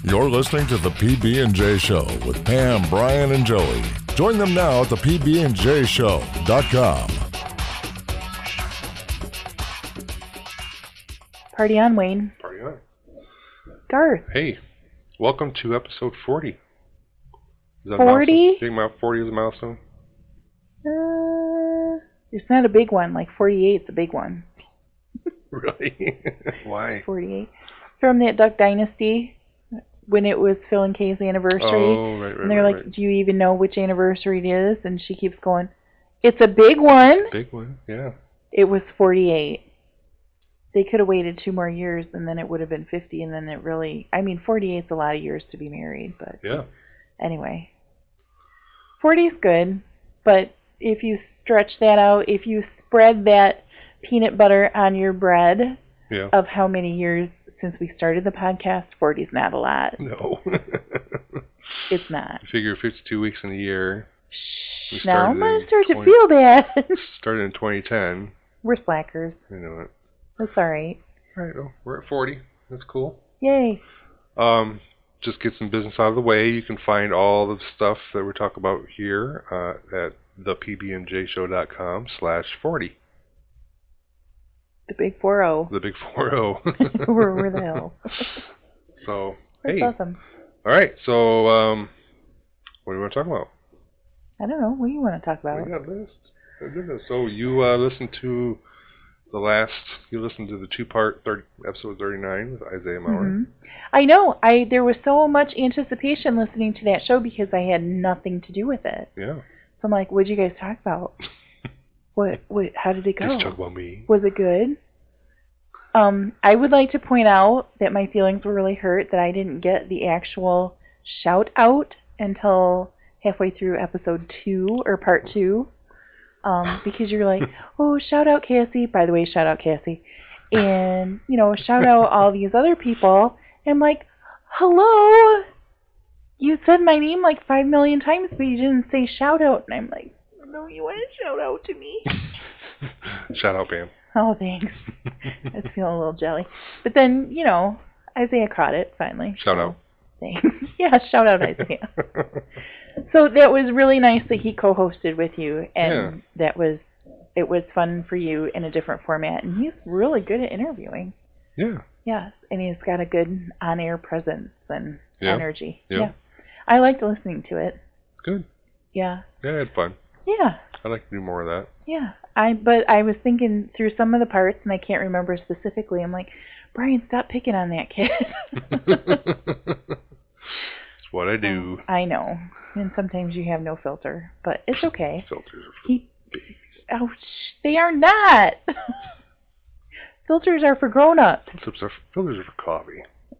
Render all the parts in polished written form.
You're listening to the PB&J Show with Pam, Brian, and Joey. Join them now at the PBandJShow.com. Party on, Wayne. Party on. Garth. Hey, welcome to episode 40. Is that 40? Think about 40 is a milestone? It's not a big one. Like 48 is a big one. Really? Why? 48. From that Duck Dynasty, when it was Phil and Kay's anniversary. Oh, right. And they're like, do you even know which anniversary it is? And she keeps going, it's a big one. Big one, yeah. It was 48. They could have waited 2 more years, and then it would have been 50, and then it really... I mean, 48 is a lot of years to be married, but... Yeah. Anyway. 40 is good, but if you stretch that out, if you spread that peanut butter on your bread of how many years since we started the podcast, 40 is not a lot. No. It's not. You figure 52 weeks in a year. Now I'm going to start to feel bad. Started in 2010. We're slackers. I know it. That's all right. All right, well, we're at 40. That's cool. Yay. Just get some business out of the way. You can find all the stuff that we're talking about here at thepbandjshow.com/40. The big 4-0. The big 4-0. Where the hell? So, that's awesome. All right, so what do you want to talk about? I don't know. What do you want to talk about? We got a list. Oh, goodness. So you listened to the 2-part episode 39 with Isaiah Maurer. Mm-hmm. I know. There was so much anticipation listening to that show because I had nothing to do with it. Yeah. So I'm like, what'd you guys talk about? How did it go? Just talk about me. Was it good? I would like to point out that my feelings were really hurt that I didn't get the actual shout out until halfway through episode 2 or part 2. Because you're like, oh, shout out Cassie. By the way, shout out Cassie. And, shout out all these other people. And I'm like, hello? You said my name like 5 million times, but you didn't say shout out. And I'm like, no, you want to shout out to me? Shout out, Pam. Oh, thanks. I was feeling a little jelly. But then, Isaiah caught it finally. Shout out. Thanks. Yeah, shout out Isaiah. So that was really nice that he co-hosted with you, and it was fun for you in a different format, and he's really good at interviewing. Yeah. Yes, and he's got a good on-air presence and energy. Yeah. I liked listening to it. Good. Yeah. Yeah, I had fun. Yeah. I'd like to do more of that. Yeah. But I was thinking through some of the parts, and I can't remember specifically. I'm like, Brian, stop picking on that kid. That's what I do. I know. And sometimes you have no filter, but it's okay. Filters are for babies. Oh, they are not. Filters are for grown-ups. Filters are for coffee.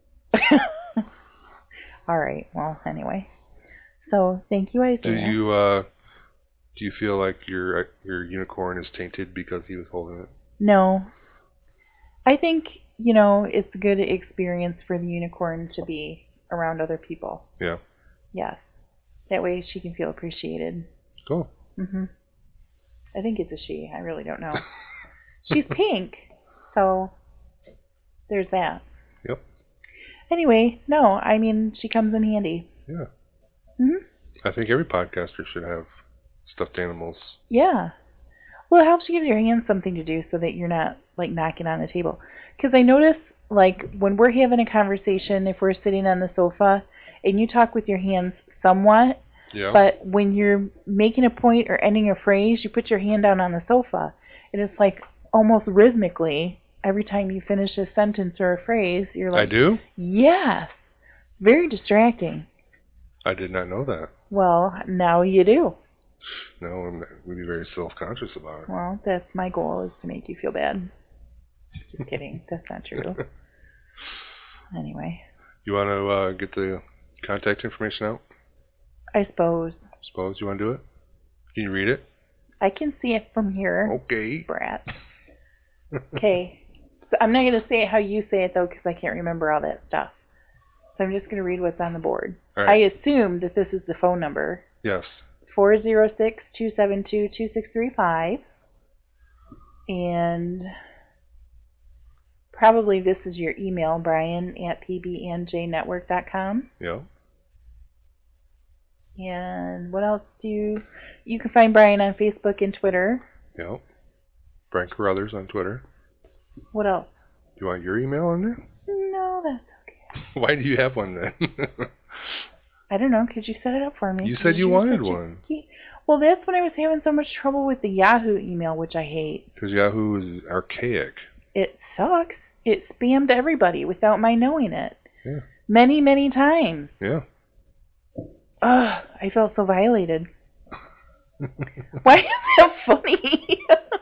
All right. Well, anyway. So, thank you, Isaiah. Do you feel like your unicorn is tainted because he was holding it? No. I think, it's a good experience for the unicorn to be around other people. Yeah. Yes. That way she can feel appreciated. Cool. Mm-hmm. I think it's a she. I really don't know. She's pink. So, there's that. Yep. Anyway, no, she comes in handy. Yeah. Mm-hmm. I think every podcaster should have stuffed animals. Yeah. Well, it helps you give your hands something to do so that you're not, knocking on the table. Because I notice, when we're having a conversation, if we're sitting on the sofa, and you talk with your hands somewhat, but when you're making a point or ending a phrase, you put your hand down on the sofa. And it's almost rhythmically, every time you finish a sentence or a phrase, you're like... I do? Yes. Very distracting. I did not know that. Well, now you do. No, I'm going to be very self-conscious about it. Well, that's my goal, is to make you feel bad. Just kidding. That's not true. Anyway. You want to get the contact information out? I suppose. You want to do it? Can you read it? I can see it from here. Okay. Brat. Okay. So I'm not going to say it how you say it, though, because I can't remember all that stuff. So I'm just going to read what's on the board. All right. I assume that this is the phone number. Yes. 406-272-2635. And probably this is your email, Brian@pbnjnetwork.com. Yeah. And what else you can find Brian on Facebook and Twitter. Yeah. Brian Carruthers on Twitter. What else? Do you want your email on there? No, that's okay. Why do you have one then? I don't know, because you set it up for me. You said you wanted one. Well, that's when I was having so much trouble with the Yahoo email, which I hate. Because Yahoo is archaic. It sucks. It spammed everybody without my knowing it. Yeah. Many, many times. Yeah. Ugh, I felt so violated. Why is that funny?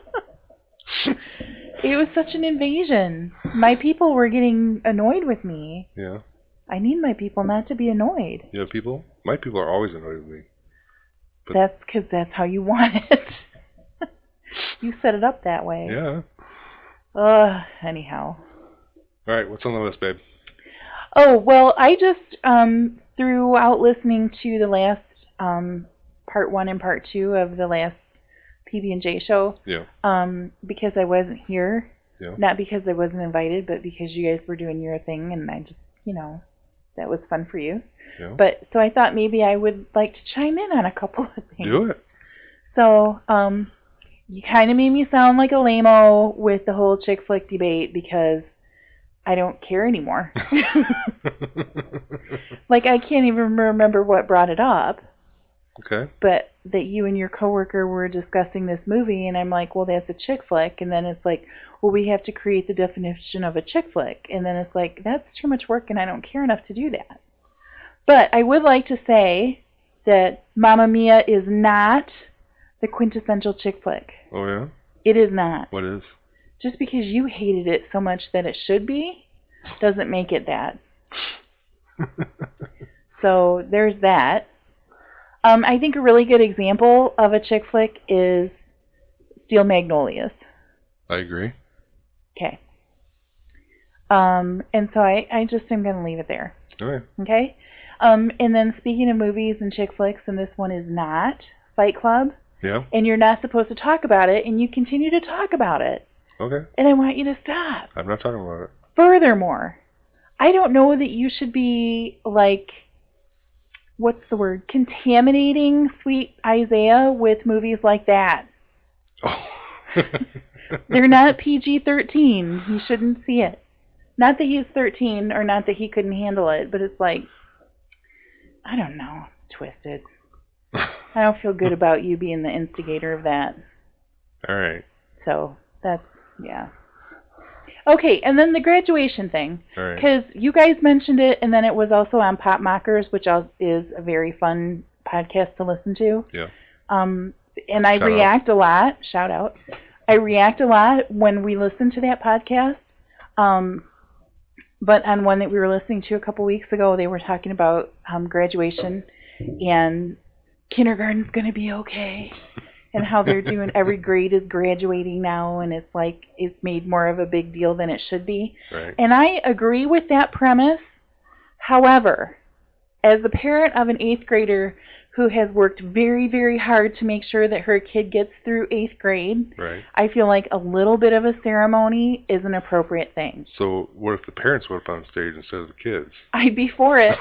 It was such an invasion. My people were getting annoyed with me. Yeah. I need my people not to be annoyed. You know, my people are always annoyed with me. But that's because that's how you want it. You set it up that way. Yeah. Anyhow. All right, what's on the list, babe? Oh, well, I just, throughout listening to the last, part 1 and part 2 of the last PB&J show, yeah. Because I wasn't here, yeah. Not because I wasn't invited, but because you guys were doing your thing, and I just, that was fun for you. Yeah. But, so I thought maybe I would like to chime in on a couple of things. Do it. So, you kind of made me sound like a lame-o with the whole chick flick debate because I don't care anymore. Like, I can't even remember what brought it up. Okay. But that you and your coworker were discussing this movie, and I'm like, well, that's a chick flick. And then it's like, well, we have to create the definition of a chick flick. And then it's like, that's too much work, and I don't care enough to do that. But I would like to say that Mamma Mia is not the quintessential chick flick. Oh, yeah? It is not. What is? Just because you hated it so much that it should be doesn't make it that. So there's that. I think a really good example of a chick flick is Steel Magnolias. I agree. Okay. And so I just am going to leave it there. Okay. Okay? And then speaking of movies and chick flicks, and this one is not, Fight Club. Yeah. And you're not supposed to talk about it, and you continue to talk about it. Okay. And I want you to stop. I'm not talking about it. Furthermore, I don't know that you should be, like, what's the word, contaminating Sweet Isaiah with movies like that. Oh. They're not PG-13. You shouldn't see it. Not that he's 13 or not that he couldn't handle it, but it's like, I don't know, twisted. I don't feel good about you being the instigator of that. All right. So, that's, yeah. Okay, and then the graduation thing. All right. Because you guys mentioned it, and then it was also on Pop Mockers, which is a very fun podcast to listen to. Yeah. And I react a lot. Shout out. I react a lot when we listen to that podcast. But on one that we were listening to a couple weeks ago, they were talking about graduation and kindergarten's going to be okay. And how they're doing, every grade is graduating now, and it's like it's made more of a big deal than it should be. Right. And I agree with that premise. However, as the parent of an 8th grader who has worked very, very hard to make sure that her kid gets through 8th grade, right. I feel like a little bit of a ceremony is an appropriate thing. So what if the parents went up on stage instead of the kids? I'd be for it.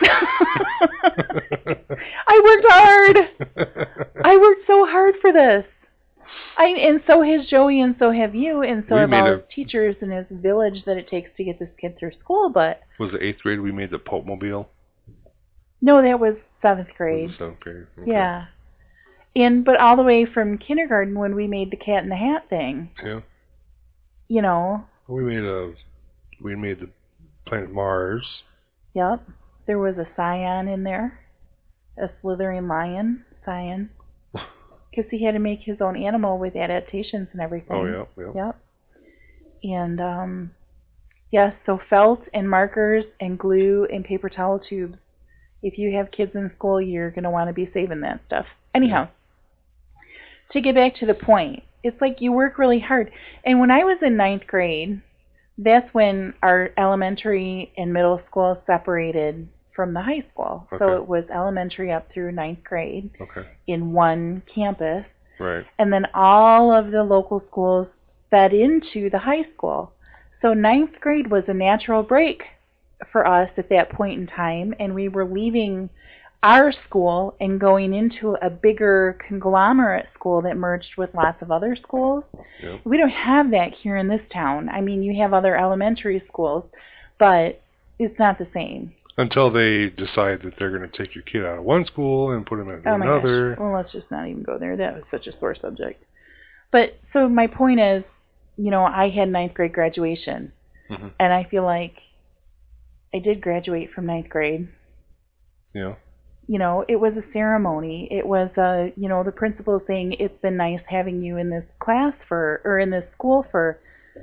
I worked hard. I worked so hard for this. And so has Joey, and so have you, and so have all his teachers and his village that it takes to get this kid through school. But was the 8th grade we made the Pope Mobile? No, that was 7th grade. 7th grade. Okay. Yeah. But all the way from kindergarten when we made the Cat in the Hat thing. Yeah. You know. We made the planet Mars. Yep. There was a Scion in there. A slithering lion. Scion. Because he had to make his own animal with adaptations and everything. Oh, yeah. Yep. And, yes, so felt and markers and glue and paper towel tubes. If you have kids in school, you're going to want to be saving that stuff. Anyhow, to get back to the point, it's like you work really hard. And when I was in 9th grade, that's when our elementary and middle school separated from the high school. Okay. So it was elementary up through 9th grade in one campus. Right. And then all of the local schools fed into the high school. So ninth grade was a natural break for us at that point in time, and we were leaving our school and going into a bigger conglomerate school that merged with lots of other schools. Yep. We don't have that here in this town. I mean, you have other elementary schools, but it's not the same. Until they decide that they're going to take your kid out of one school and put him at Oh my another. gosh. Well, let's just not even go there. That was such a sore subject. But so my point is, you know, I had ninth grade graduation, Mm-hmm. and I feel like I did graduate from ninth grade. Yeah. You know, it was a ceremony. It was, you know, the principal saying, it's been nice having you in this class or in this school for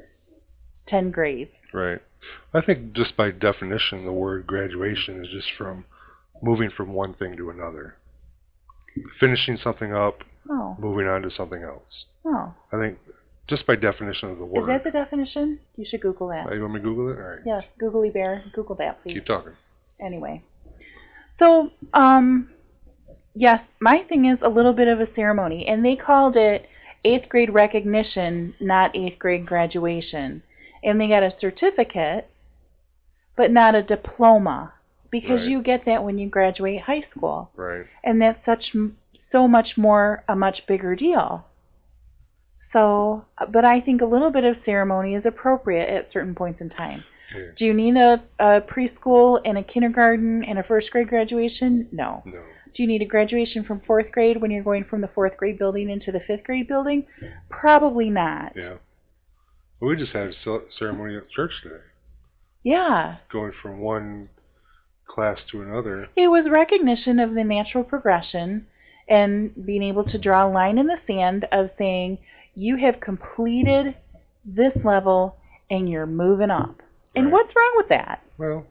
10 grades. Right. I think just by definition, the word graduation is just from moving from one thing to another. Finishing something up, Oh. moving on to something else. Oh. I think just by definition of the word. Is that the definition? You should Google that. You want me to Google it? All right. Yes, Googly Bear. Google that, please. Keep talking. Anyway. So, yes, my thing is a little bit of a ceremony, and they called it 8th grade recognition, not 8th grade graduation. And they got a certificate, but not a diploma, because Right. you get that when you graduate high school. Right. And that's so much more, a much bigger deal. So, but I think a little bit of ceremony is appropriate at certain points in time. Yeah. Do you need a preschool and a kindergarten and a first grade graduation? No. No. Do you need a graduation from 4th grade when you're going from the 4th grade building into the 5th grade building? Probably not. Yeah. Well, we just had a ceremony at church today, Yeah. going from one class to another. It was recognition of the natural progression and being able to draw a line in the sand of saying, you have completed this level and you're moving up. And Right. what's wrong with that? Well,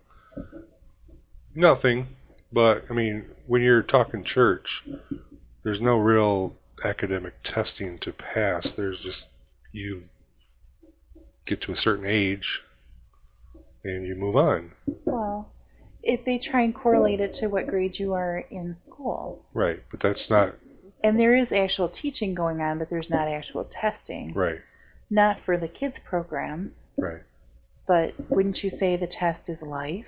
nothing. But, I mean, when you're talking church, there's no real academic testing to pass. There's just, you get to a certain age and you move on. Well, if they try and correlate it to what grade you are in school. Right. But that's not And there is actual teaching going on, but there's not actual testing. right. Not for the kids program, Right. but wouldn't you say the test is life,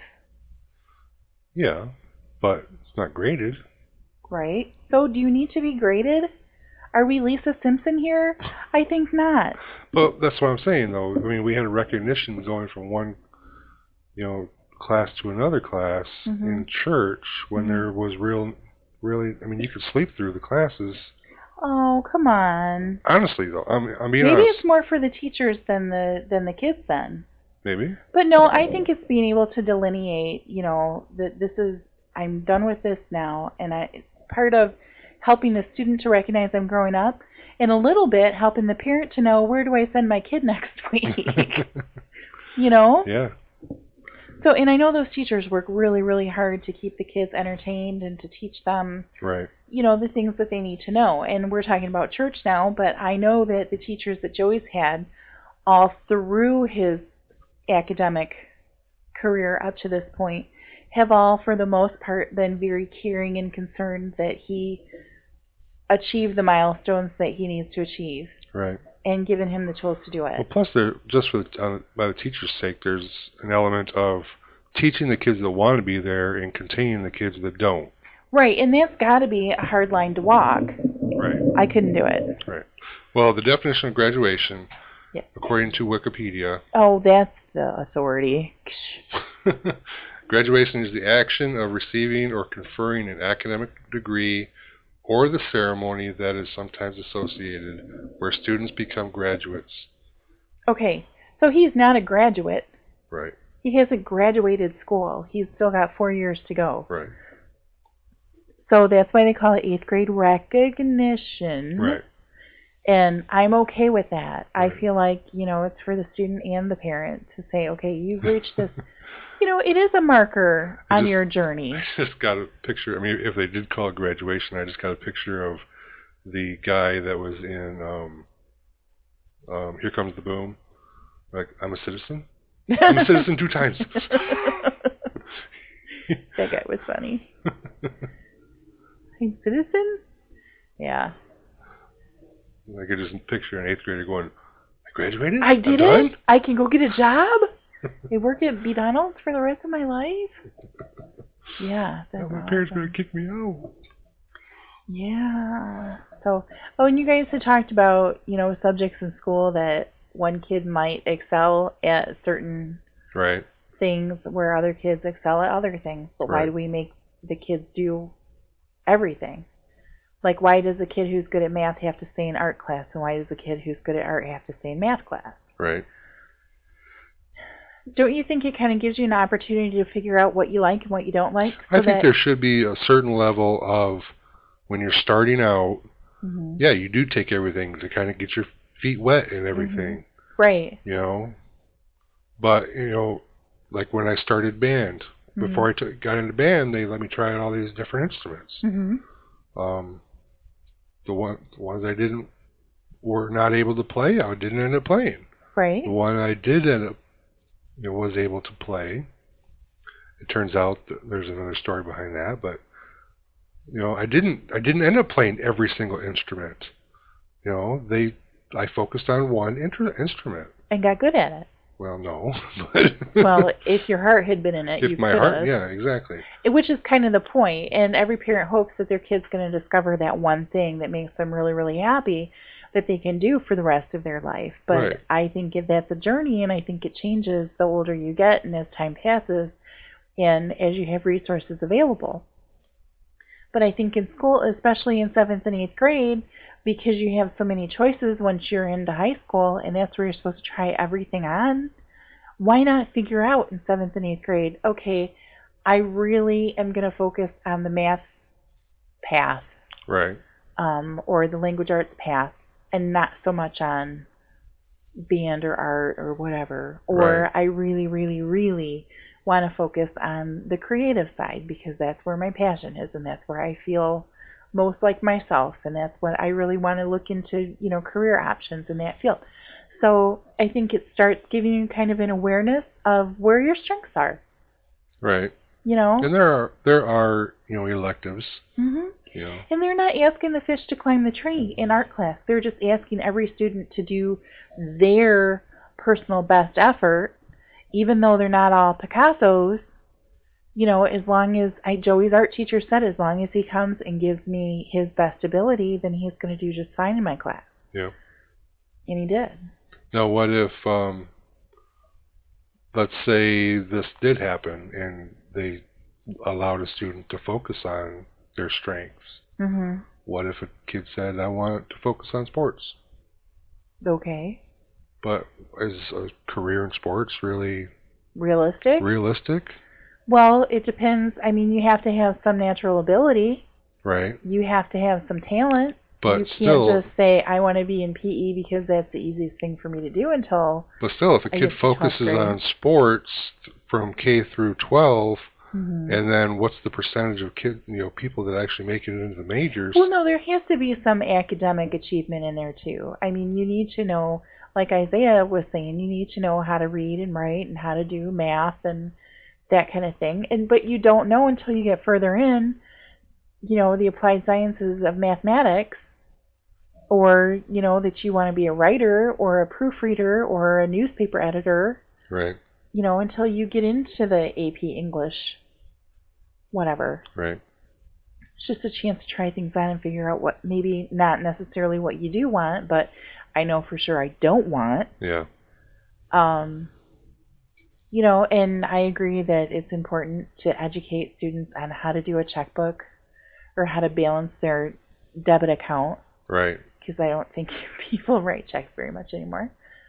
Yeah. But it's not graded. right? So do you need to be graded? Are we Lisa Simpson here? I think not. But that's what I'm saying, though. I mean, we had a recognition going from one, class to another class Mhm. in church when Mhm. there was really, I mean, you could sleep through the classes. Oh, come on. Honestly, though, I'm being Maybe honest. it's more for the teachers than the kids then. Maybe. But no, I think it's being able to delineate, that this is, I'm done with this now, and it's part of helping the student to recognize I'm growing up, and a little bit helping the parent to know, where do I send my kid next week? Yeah. So, and I know those teachers work really, really hard to keep the kids entertained and to teach them, Right. the things that they need to know. And we're talking about church now, but I know that the teachers that Joey's had all through his academic career up to this point have all, for the most part, been very caring and concerned that he achieve the milestones that he needs to achieve Right. and given him the tools to do Well, it. plus, there just by the teacher's sake, there's an element of teaching the kids that want to be there and containing the kids that don't. Right, and that's got to be a hard line to walk. Right. I couldn't do it. Right. Well, the definition of graduation, Yep. according to Wikipedia, Oh, that's the authority. graduation is the action of receiving or conferring an academic degree or the ceremony that is sometimes associated where students become graduates. Okay, so he's not a graduate. Right. He hasn't graduated school. He's still got 4 years to go. Right. So that's why they call it 8th grade recognition. Right. And I'm okay with that. I Right. feel like, it's for the student and the parent to say, okay, you've reached this. It is a marker on your journey. I just got a picture. I mean, if they did call it graduation, I just got a picture of the guy that was in Here Comes the Boom. Like, I'm a citizen. I'm a citizen 2 times. That guy was funny. Hey, citizen? Yeah. I could just picture an 8th grader going, I graduated? I did I'm it. done? I can go get a job. I work at McDonald's for the rest of my life. Yeah, that's My parents are awesome. going to kick me out. Yeah. So, and you guys had talked about, subjects in school that one kid might excel at certain Right. things where other kids excel at other things. But why Right. do we make the kids do everything? Like, why does a kid who's good at math have to stay in art class, and why does a kid who's good at art have to stay in math class? Right. Don't you think it kind of gives you an opportunity to figure out what you like and what you don't like? I think there should be a certain level of, when you're starting out, Mhm. yeah, you do take everything to kind of get your feet wet and everything. Right. But, like when I started band, before I got into band, they let me try out all these different instruments. Mm-hmm. The ones I were not able to play, I didn't end up playing. Right. The one I did end up, was able to play. It turns out that there's another story behind that, but I didn't end up playing every single instrument. I focused on one instrument. And got good at it. Well, no. But well, if your heart had been in it, you if my could heart, have. yeah, exactly. Which is kind of the point, and every parent hopes that their kid's going to discover that one thing that makes them really, really happy that they can do for the rest of their life. But Right. I think that's a journey, and I think it changes the older you get and as time passes and as you have resources available. But I think in school, especially in 7th and 8th grade, because you have so many choices once you're into high school, and that's where you're supposed to try everything on, why not figure out in 7th and 8th grade, okay, I really am going to focus on the math path, Right. or the language arts path, and not so much on band or art or whatever. Or Right. I really, really, really want to focus on the creative side because that's where my passion is and that's where I feel most like myself, and that's what I really want to look into, career options in that field. So I think it starts giving you kind of an awareness of where your strengths are. Right. And And there are electives. Mm-hmm. You know. And they're not asking the fish to climb the tree in art class. They're just asking every student to do their personal best effort, even though they're not all Picassos. As long as Joey's art teacher said, as long as he comes and gives me his best ability, then he's going to do just fine in my class. Yeah. And he did. Now, what if, let's say this did happen and they allowed a student to focus on their strengths? Mm-hmm. What if a kid said, I want to focus on sports? Okay. But is a career in sports really Realistic? Well, it depends. I mean, you have to have some natural ability. Right. You have to have some talent. But you can't still, just say, I want to be in PE because that's the easiest thing for me to do until... But still, if a I kid get to focuses 12th grade. on sports from K through 12, Mm-hmm. and then what's the percentage of people that actually make it into the majors? Well, no, there has to be some academic achievement in there, too. I mean, you need to know, like Isaiah was saying, you need to know how to read and write and how to do math and that kind of thing. But you don't know until you get further in, the applied sciences of mathematics, or, that you want to be a writer or a proofreader or a newspaper editor. Right. Until you get into the AP English, whatever. Right. It's just a chance to try things on and figure out what, maybe not necessarily what you do want, but I know for sure I don't want. Yeah. And I agree that it's important to educate students on how to do a checkbook or how to balance their debit account. Right. Because I don't think people write checks very much anymore.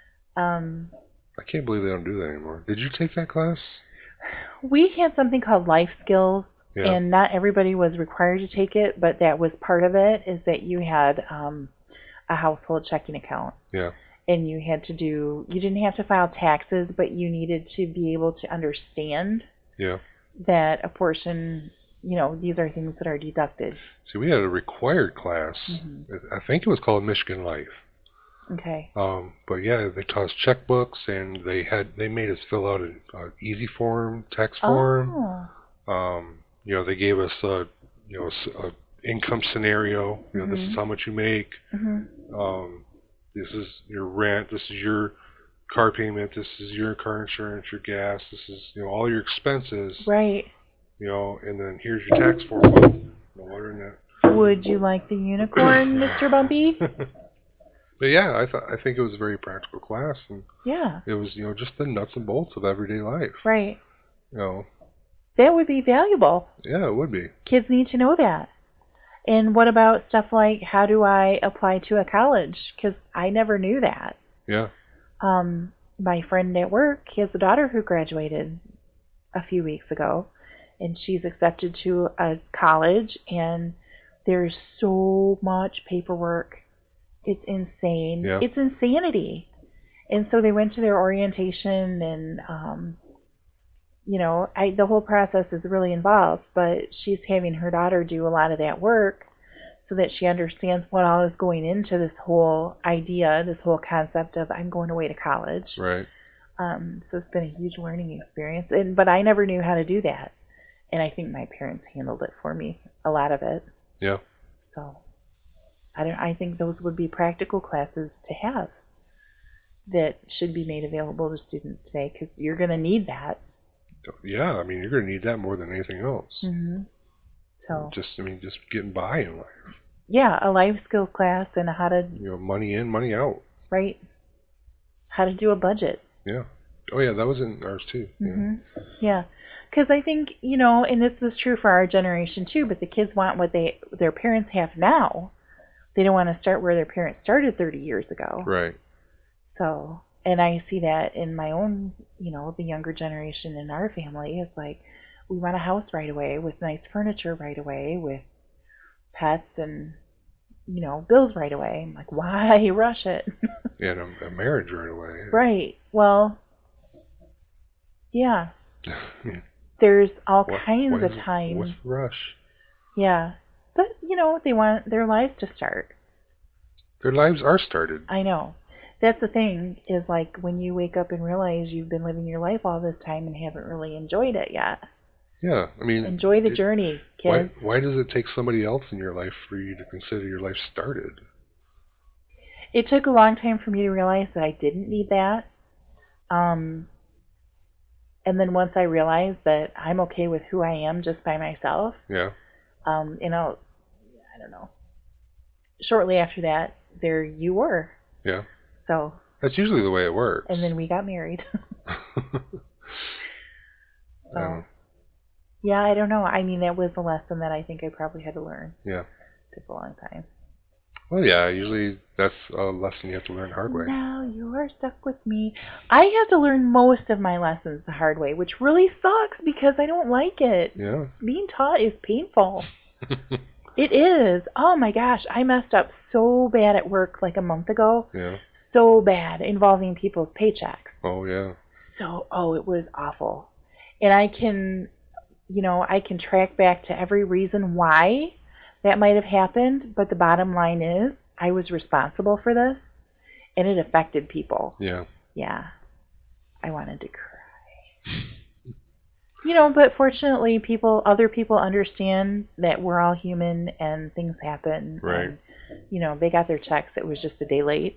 I can't believe they don't do that anymore. Did you take that class? We had something called life skills. Yeah. And not everybody was required to take it, but that was part of it, is that you had a household checking account. Yeah. And you didn't have to file taxes, but you needed to be able to understand Yeah. that a portion, these are things that are deducted. See, we had a required class. Mm-hmm. I think it was called Michigan Life. Okay. But yeah, they taught us checkbooks, and they made us fill out an easy form, text form. Oh. They gave us a income scenario. This is how much you make. Mm-hmm. This is your rent. This is your car payment. This is your car insurance, your gas. This is, all your expenses. Right. And then here's your tax form. Well, no wonder in that. Would you like the unicorn, Mr. Bumpy? But yeah, I think it was a very practical class, and Yeah. it was just the nuts and bolts of everyday life. Right. That would be valuable. Yeah, it would be. Kids need to know that. And what about stuff like, how do I apply to a college? Because I never knew that. Yeah. My friend at work, he has a daughter who graduated a few weeks ago, and she's accepted to a college, and there's so much paperwork. It's insane. Yeah. It's insanity. And so they went to their orientation, and the whole process is really involved, but she's having her daughter do a lot of that work so that she understands what all is going into this whole idea, this whole concept of I'm going away to college. Right. So it's been a huge learning experience, but I never knew how to do that, and I think my parents handled it for me, a lot of it. Yeah. So I think those would be practical classes to have that should be made available to students today, because you're going to need that. Yeah, I mean, you're going to need that more than anything else. Mm-hmm. So just getting by in life. Yeah, a life skills class and how to... money in, money out. Right. How to do a budget. Yeah. Oh, yeah, that was in ours, too. Mm-hmm. Yeah. Because I think, and this is true for our generation, too, but the kids want what their parents have now. They don't want to start where their parents started 30 years ago. Right. So, and I see that in my own, the younger generation in our family. It's like, we want a house right away with nice furniture right away, with pets and, bills right away. I'm like, why rush it? Yeah, and a marriage right away. Right. Well, yeah. There's all kinds of times. What's the rush? Yeah. But, they want their lives to start. Their lives are started. I know. That's the thing, is like when you wake up and realize you've been living your life all this time and haven't really enjoyed it yet. Yeah, I mean... Enjoy the journey, kids. Why does it take somebody else in your life for you to consider your life started? It took a long time for me to realize that I didn't need that. And then once I realized that I'm okay with who I am just by myself... Yeah. I don't know. Shortly after that, there you were. Yeah. So... That's usually the way it works. And then we got married. So... Yeah, I don't know. I mean, that was a lesson that I think I probably had to learn. Yeah. It took a long time. Well, yeah, usually that's a lesson you have to learn the hard way. Now you are stuck with me. I had to learn most of my lessons the hard way, which really sucks because I don't like it. Yeah. Being taught is painful. It is. Oh my gosh, I messed up so bad at work like a month ago. Yeah. So bad, involving people's paychecks. Oh, yeah. It was awful. And I can track back to every reason why that might have happened, but the bottom line is I was responsible for this, and it affected people. Yeah. Yeah. I wanted to cry. But fortunately, other people understand that we're all human and things happen. Right. And, they got their checks. It was just a day late.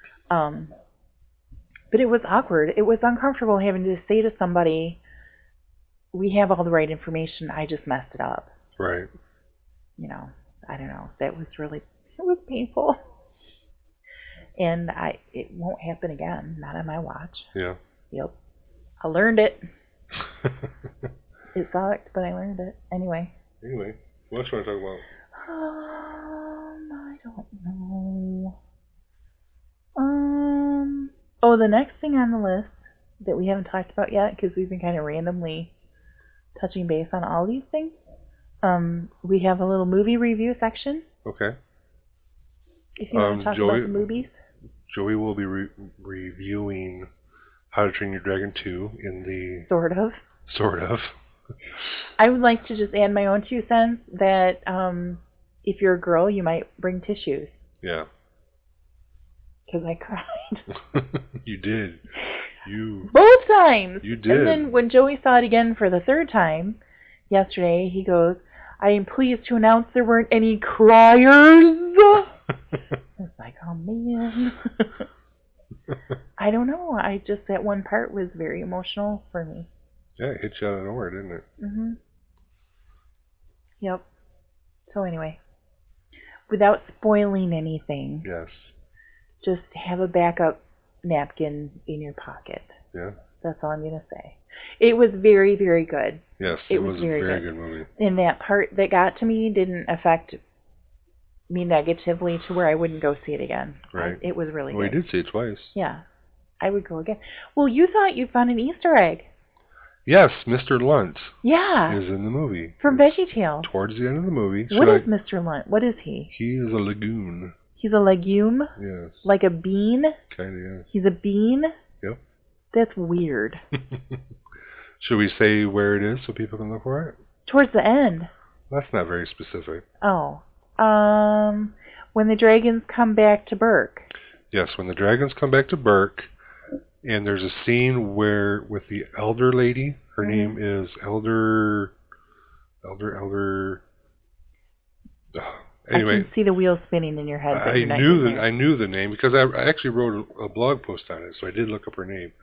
But it was awkward. It was uncomfortable having to say to somebody, we have all the right information, I just messed it up. Right. I don't know. It was painful. And it won't happen again. Not on my watch. Yeah. Yep. I learned it. It sucked, but I learned it. Anyway, what else do you want to talk about? I don't know. The next thing on the list that we haven't talked about yet, because we've been kind of randomly touching base on all these things. We have a little movie review section. Okay. If you want to talk about the movies. Joey will be reviewing How to Train Your Dragon 2 in the... Sort of. I would like to just add my own 2 cents that if you're a girl, you might bring tissues. Yeah. Because I cried. You did. Both times. You did. And then when Joey saw it again for the 3rd time yesterday, he goes, I am pleased to announce there weren't any criers. I was like, oh man. I don't know. That one part was very emotional for me. Yeah, it hit you out of nowhere, didn't it? Mm-hmm. Yep. So anyway, without spoiling anything, Yes. just have a backup napkin in your pocket. Yeah. That's all I'm going to say. It was very, very good. Yes, It it was was very a very good. good movie. And that part that got to me didn't affect me negatively to where I wouldn't go see it again. Right. It was really Well, we good. did see it twice. Yeah. I would go again. Well, you thought you found an Easter egg. Yes, Mr. Lunt Yeah. is in the movie. From VeggieTales. Towards the end of the movie. What is Mr. Lunt? What is he? He is a lagoon. He's a legume? Yes. Like a bean? Kind of, yeah. He's a bean? Yep. That's weird. Should we say where it is so people can look for it? Towards the end. That's not very specific. Oh. When the dragons come back to Burke. Yes, when the dragons come back to Burke, and there's a scene where, with the elder lady, her name is Elder... Anyway, I can see the wheels spinning in your head. But I knew the name because I actually wrote a blog post on it, so I did look up her name.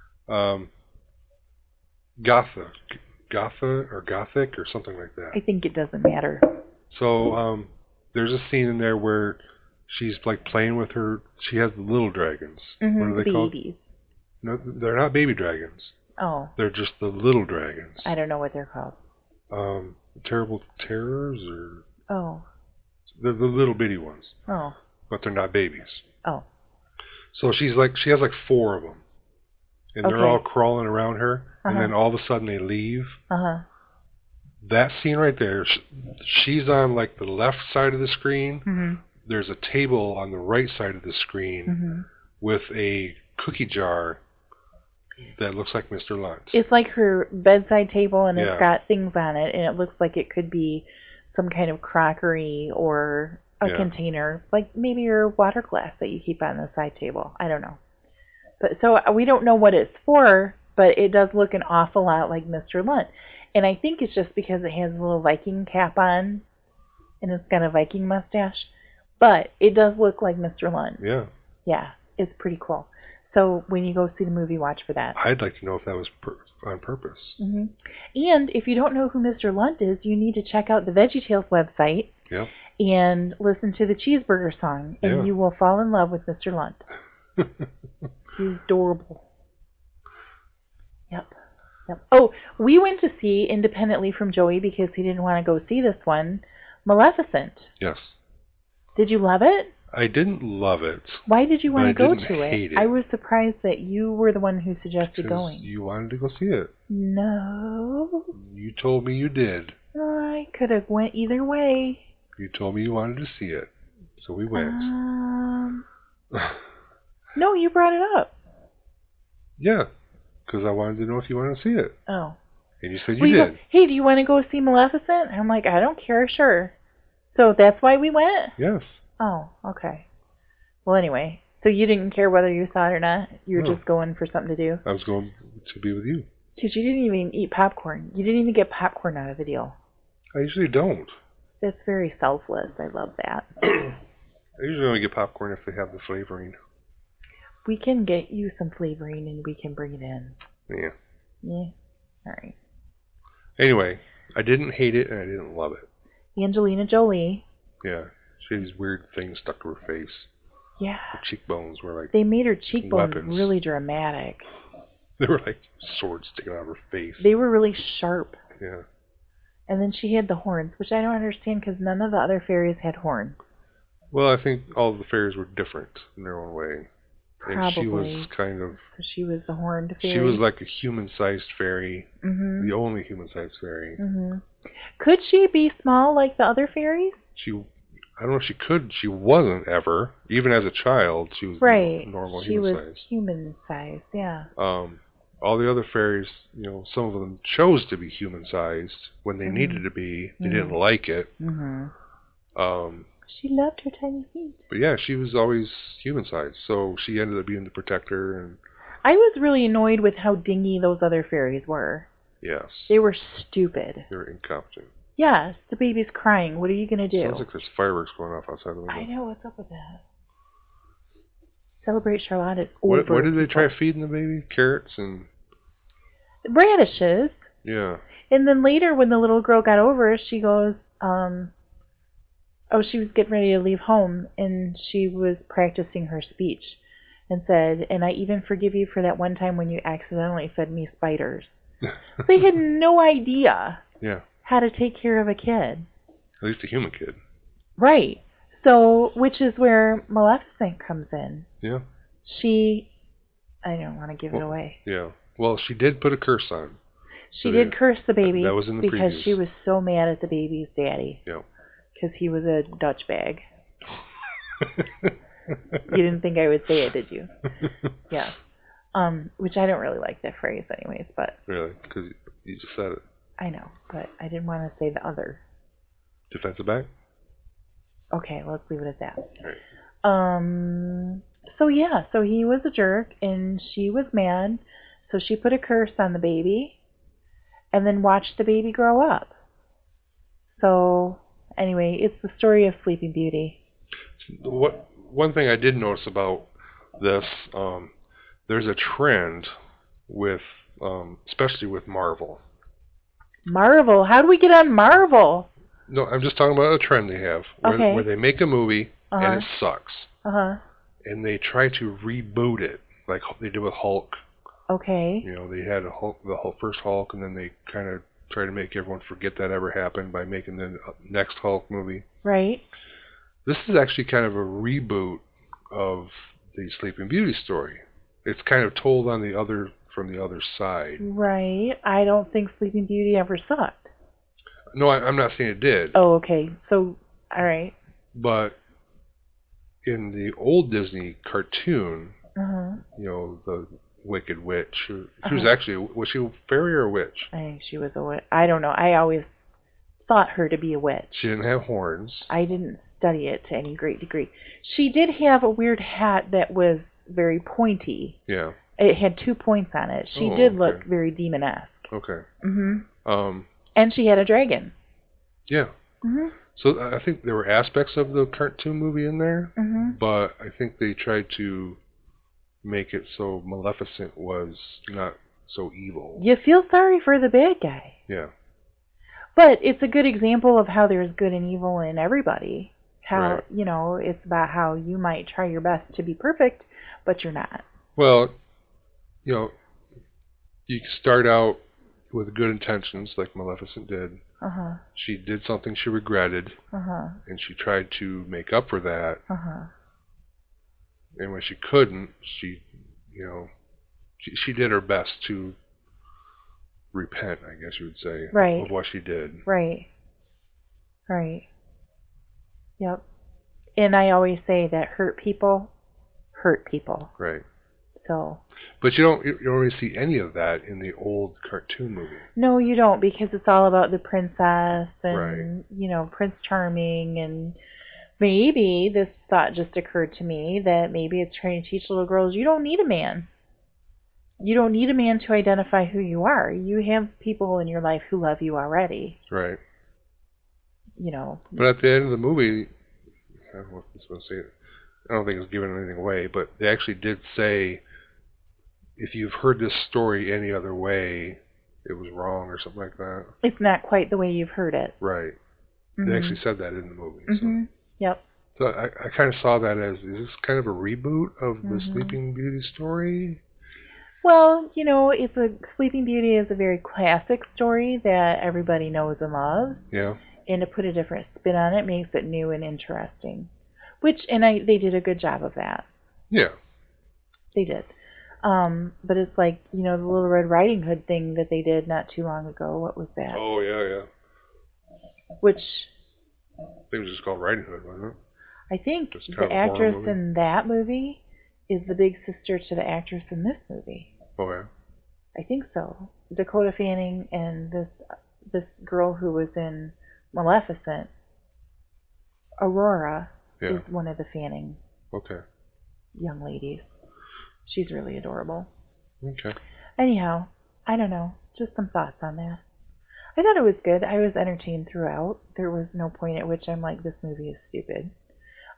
Gotha or Gothic or something like that. I think it doesn't matter. So there's a scene in there where she's like playing with her. She has the little dragons. Mm-hmm, What are they called? babies. No, they're not baby dragons. Oh. They're just the little dragons. I don't know what they're called. Terrible Terrors, or Oh. they're the little bitty ones. Oh. But they're not babies. Oh. So she has like 4 of them, and they're all crawling around her, and then all of a sudden they leave. That scene right there, she's on like the left side of the screen. Mm-hmm. There's a table on the right side of the screen with a cookie jar that looks like Mr. Lunt's. It's like her bedside table, and Yeah. it's got things on it, and it looks like it could be some kind of crockery or a container, like maybe your water glass that you keep on the side table. I don't know. But so we don't know what it's for, but it does look an awful lot like Mr. Lunt. And I think it's just because it has a little Viking cap on, and it's got a Viking mustache. But it does look like Mr. Lunt. Yeah. Yeah, it's pretty cool. So when you go see the movie, watch for that. I'd like to know if that was on purpose. Mm-hmm. And if you don't know who Mr. Lunt is, you need to check out the VeggieTales website and listen to the Cheeseburger song, and you will fall in love with Mr. Lunt. He's adorable. Yep. Oh, we went to see, independently from Joey, because he didn't want to go see this one, Maleficent. Yes. Did you love it? I didn't love it. Why did you want to go to hate it? I was surprised that you were the one who suggested going. You wanted to go see it. No. You told me you did. I could have went either way. You told me you wanted to see it. So we went. No, you brought it up. Yeah, because I wanted to know if you wanted to see it. Oh. And you said you did. Hey, do you want to go see Maleficent? I'm like, I don't care, sure. So that's why we went? Yes. Oh, okay. Well, anyway, so you didn't care whether you saw it or not? You were just going for something to do? I was going to be with you. Because you didn't even eat popcorn. You didn't even get popcorn out of the deal. I usually don't. That's very selfless. I love that. I usually only get popcorn if they have the flavoring. We can get you some flavoring and we can bring it in. Yeah. Yeah? Alright. Anyway, I didn't hate it and I didn't love it. Angelina Jolie. Yeah. She had these weird things stuck to her face. Yeah. Her cheekbones were like... They made her cheekbones weapons. really dramatic. They were like swords sticking out of her face. They were really sharp. Yeah. And then she had the horns, which I don't understand because none of the other fairies had horns. Well, I think all of the fairies were different in their own way. Probably. And she was kind of... She was the horned fairy. She was like a human-sized fairy. Mm-hmm. The only human-sized fairy. Mm-hmm. Could she be small like the other fairies? I don't know if she could. She wasn't ever. Even as a child, she was normal human size. She was human size, yeah. All the other fairies, some of them chose to be human sized when they needed to be. They didn't like it. Mm-hmm. She loved her tiny feet. But yeah, she was always human sized, so she ended up being the protector. And I was really annoyed with how dingy those other fairies were. yes, they were stupid. They were incompetent. Yes, the baby's crying. What are you going to do? Sounds like there's fireworks going off outside the window. I know. What's up with that? celebrate Charlotte as over What did they people. try feeding the baby? Carrots and... Radishes. Yeah. And then later when the little girl got over, she goes, she was getting ready to leave home, and she was practicing her speech and said, and I even forgive you for that one time when you accidentally fed me spiders. They had no idea how to take care of a kid. At least a human kid. Right. So, which is where Maleficent comes in. Yeah. I don't want to give it away. Yeah. Well, she did put a curse on. She did curse the baby. That was in the because previews. she was so mad at the baby's daddy. Yeah. Because he was a Dutch bag. You didn't think I would say it, did you? Yeah. Which I don't really like that phrase anyways, but... Really? Because you just said it. I know, but I didn't want to say the other. Defensive back? Okay, let's leave it at that. All right. So he was a jerk, and she was mad, so she put a curse on the baby, and then watched the baby grow up. So, anyway, it's the story of Sleeping Beauty. One thing I did notice about this, there's a trend with, especially with Marvel. Marvel? How do we get on Marvel? No, I'm just talking about a trend they have, where they make a movie and it sucks. And they try to reboot it, like they did with Hulk. Okay. You know, they had the first Hulk, and then they kind of try to make everyone forget that ever happened by making the next Hulk movie. Right. This is actually kind of a reboot of the Sleeping Beauty story. It's kind of told from the other side. Right. I don't think Sleeping Beauty ever sucked. No, I'm not saying it did. Oh, okay. So, all right. But in the old Disney cartoon, you know, the Wicked Witch, she was actually, was she a fairy or a witch? I think she was a witch. I don't know. I always thought her to be a witch. She didn't have horns. I didn't study it to any great degree. She did have a weird hat that was very pointy. Yeah. It had 2 points on it. She did look very demonesque. Okay. And she had a dragon. Yeah. So I think there were aspects of the cartoon movie in there, but I think they tried to make it so Maleficent was not so evil. You feel sorry for the bad guy. Yeah. But it's a good example of how there's good and evil in everybody. How, you know, it's about how you might try your best to be perfect, but you're not. Well, you know, you start out with good intentions, like Maleficent did. She did something she regretted, and she tried to make up for that. And when she couldn't, she she did her best to repent, I guess you would say, of what she did. Right. Yep. And I always say that hurt people hurt people. Right. So. But you don't really see any of that in the old cartoon movie. No, you don't, because it's all about the princess and you know, Prince Charming, and maybe this thought just occurred to me that maybe it's trying to teach little girls you don't need a man. You don't need a man to identify who you are. You have people in your life who love you already. Right. You know. But at the end of the movie, I don't know if I'm supposed to say it. I don't think it's giving anything away, but they actually did say, if you've heard this story any other way, it was wrong or something like that. It's not quite the way you've heard it. Right. They actually said that in the movie. So. Yep. So I kind of saw that as, is this kind of a reboot of the Sleeping Beauty story? Well, you know, Sleeping Beauty is a very classic story that everybody knows and loves. Yeah. And to put a different spin on it makes it new and interesting. They did a good job of that. Yeah. They did. But it's like, you know, the Little Red Riding Hood thing that they did not too long ago. What was that? Oh, yeah. Which... I think it was just called Riding Hood, wasn't it? I think the actress in that movie is the big sister to the actress in this movie. Oh, yeah? I think so. Dakota Fanning and this girl who was in Maleficent, Aurora, is one of the Fanning young ladies. She's really adorable. Okay. Anyhow, I don't know. Just some thoughts on that. I thought it was good. I was entertained throughout. There was no point at which I'm like, this movie is stupid.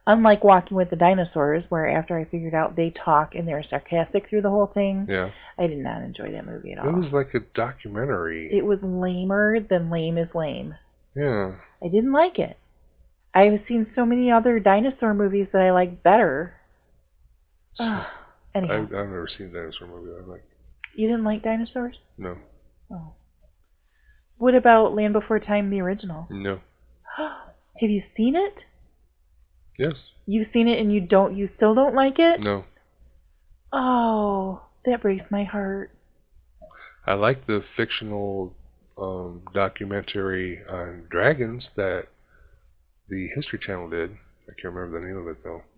Unlike Walking with the Dinosaurs, where after I figured out they talk and they're sarcastic through the whole thing, Yeah. I did not enjoy that movie at all. It was like a documentary. It was lamer than Lame is Lame. Yeah. I didn't like it. I've seen so many other dinosaur movies that I like better. Anyhow. I've never seen a dinosaur movie I like. You didn't like dinosaurs? No. Oh. What about Land Before Time, the original? No. Have you seen it? Yes. You've seen it and you still don't like it? No. Oh, that breaks my heart. I like the fictional documentary on dragons that the History Channel did. I can't remember the name of it though.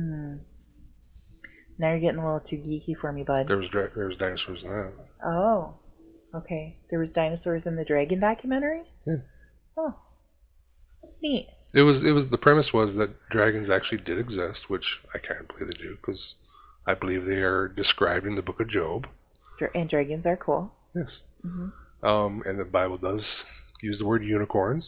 Now you're getting a little too geeky for me, bud. There was dinosaurs in that. Oh, okay. There was dinosaurs in the dragon documentary? Yeah. Oh, neat. It was the premise was that dragons actually did exist, which I can't believe they do because I believe they are described in the Book of Job. And dragons are cool. Yes. And the Bible does use the word unicorns.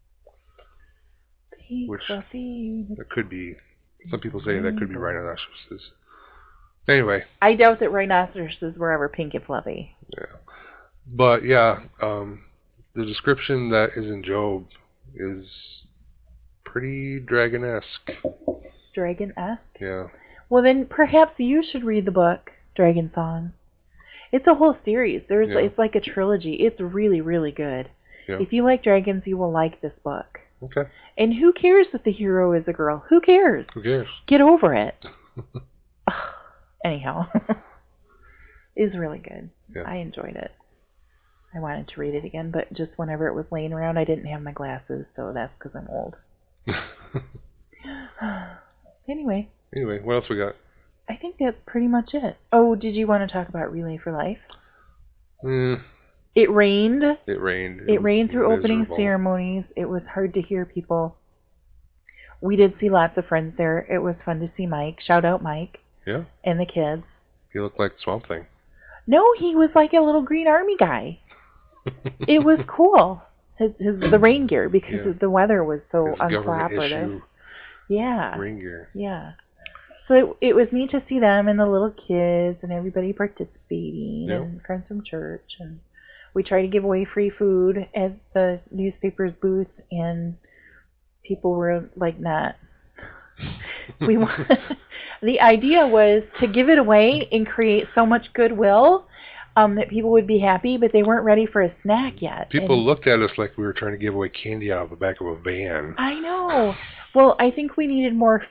Which that could be, some people say that could be rhinoceroses. Anyway. I doubt that rhinoceroses were ever pink and fluffy. Yeah. But yeah, the description that is in Job is pretty dragon-esque. Dragon-esque? Yeah. Well then perhaps you should read the book, Dragon Song. It's a whole series. It's like a trilogy. It's really, really good. Yeah. If you like dragons, you will like this book. Okay. And who cares that the hero is a girl? Who cares? Who cares? Get over it. Anyhow. It's really good. Yeah. I enjoyed it. I wanted to read it again, but just whenever it was laying around, I didn't have my glasses, so that's because I'm old. Anyway, what else we got? I think that's pretty much it. Oh, did you want to talk about Relay for Life? It rained. It rained. It rained through opening miserable. ceremonies. It was hard to hear people. We did see lots of friends there. It was fun to see Mike. Shout out Mike. Yeah. And the kids. He looked like Swamp Thing. No, he was like a little green army guy. It was cool. The rain gear, because the weather was so uncooperative. Yeah. Rain gear. Yeah. So it was neat to see them and the little kids and everybody participating and friends from church. And we tried to give away free food at the newspaper's booth, and people were like, not. The idea was to give it away and create so much goodwill that people would be happy, but they weren't ready for a snack yet. People looked at us like we were trying to give away candy out of the back of a van. I know. Well, I think we needed more,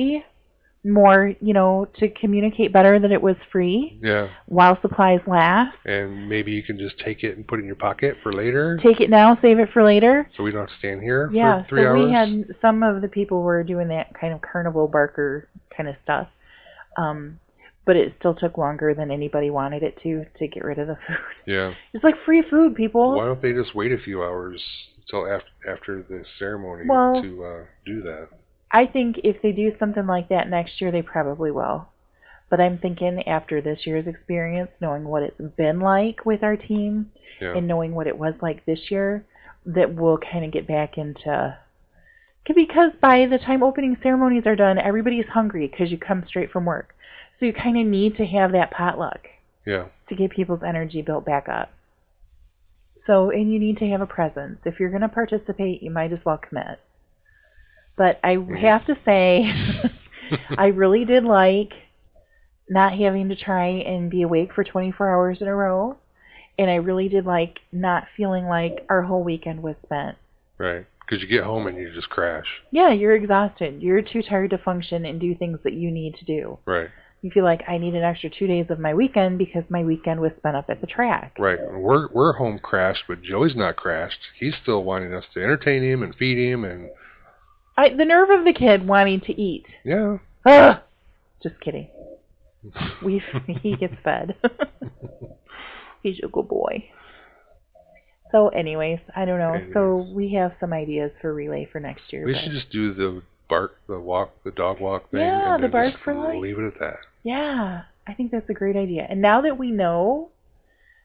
to communicate better that it was free. Yeah. While supplies last. And maybe you can just take it and put it in your pocket for later. Take it now, save it for later. So we don't have to stand here for 3 hours. We had, some of the people were doing that kind of carnival barker kind of stuff. But it still took longer than anybody wanted it to get rid of the food. Yeah. It's like free food, people. Why don't they just wait a few hours until after the ceremony to do that? I think if they do something like that next year, they probably will. But I'm thinking after this year's experience, knowing what it's been like with our team and knowing what it was like this year, that we'll kind of get back into... Because by the time opening ceremonies are done, everybody's hungry because you come straight from work. So you kind of need to have that potluck to get people's energy built back up. So, and you need to have a presence. If you're going to participate, you might as well commit. But I have to say, I really did like not having to try and be awake for 24 hours in a row. And I really did like not feeling like our whole weekend was spent. Right. Because you get home and you just crash. Yeah, you're exhausted. You're too tired to function and do things that you need to do. Right. You feel like I need an extra 2 days of my weekend because my weekend was spent up at the track. Right. We're home crashed, but Joey's not crashed. He's still wanting us to entertain him and feed him and... the nerve of the kid wanting to eat. Yeah. Just kidding. He gets fed. He's a good boy. So anyways, I don't know. So we have some ideas for Relay for next year. We should just do the dog walk thing. Yeah, and the bark just for life. Leave it at that. Yeah, I think that's a great idea. And now that we know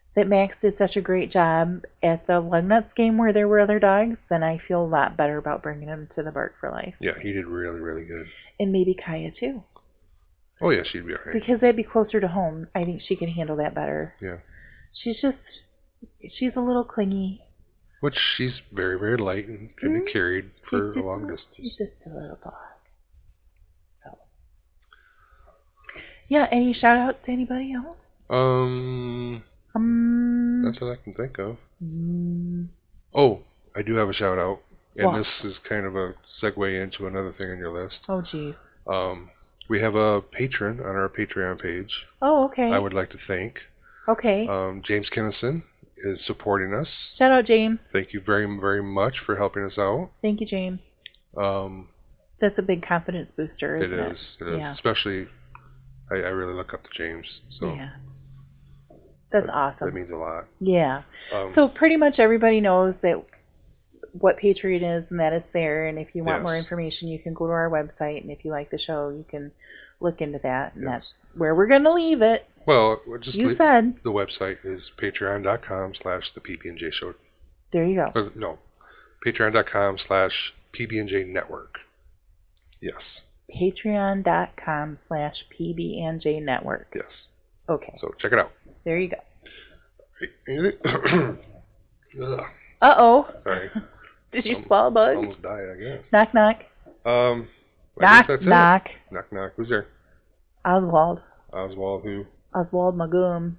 that Max did such a great job at the Lugnuts game where there were other dogs, then I feel a lot better about bringing him to the Bark for Life. Yeah, he did really, really good. And maybe Kaya too. Oh, yeah, she'd be all right. Because that'd be closer to home. I think she could handle that better. Yeah. She's a little clingy. Which she's very, very light and can be carried for a long distance. She's just a little dog. So. Yeah, any shout outs to anybody else? That's what I can think of. Oh, I do have a shout out. And what? This is kind of a segue into another thing on your list. Oh, geez. We have a patron on our Patreon page. Oh, okay. I would like to thank. Okay. James Kinnison is supporting us. Shout out, James. Thank you very, very much for helping us out. Thank you, James. That's a big confidence booster, isn't it? It is. Yeah. Especially, I really look up to James. So yeah. That's awesome. That means a lot. Yeah. So pretty much everybody knows that what Patreon is and that it's there. And if you want more information, you can go to our website. And if you like the show, you can look into that. And that's where we're going to leave it. Well, just you said the website is patreon.com/the PB&J Show. There you go. No, patreon.com/PB&J Network. Yes. Patreon.com/PB&J Network. Yes. Okay. So check it out. There you go. Uh-oh. Sorry. Did you swallow a bug? Almost died, I guess. Knock, knock. Knock, knock. Knock, knock. Who's there? Oswald. Oswald who? Oswald Magum.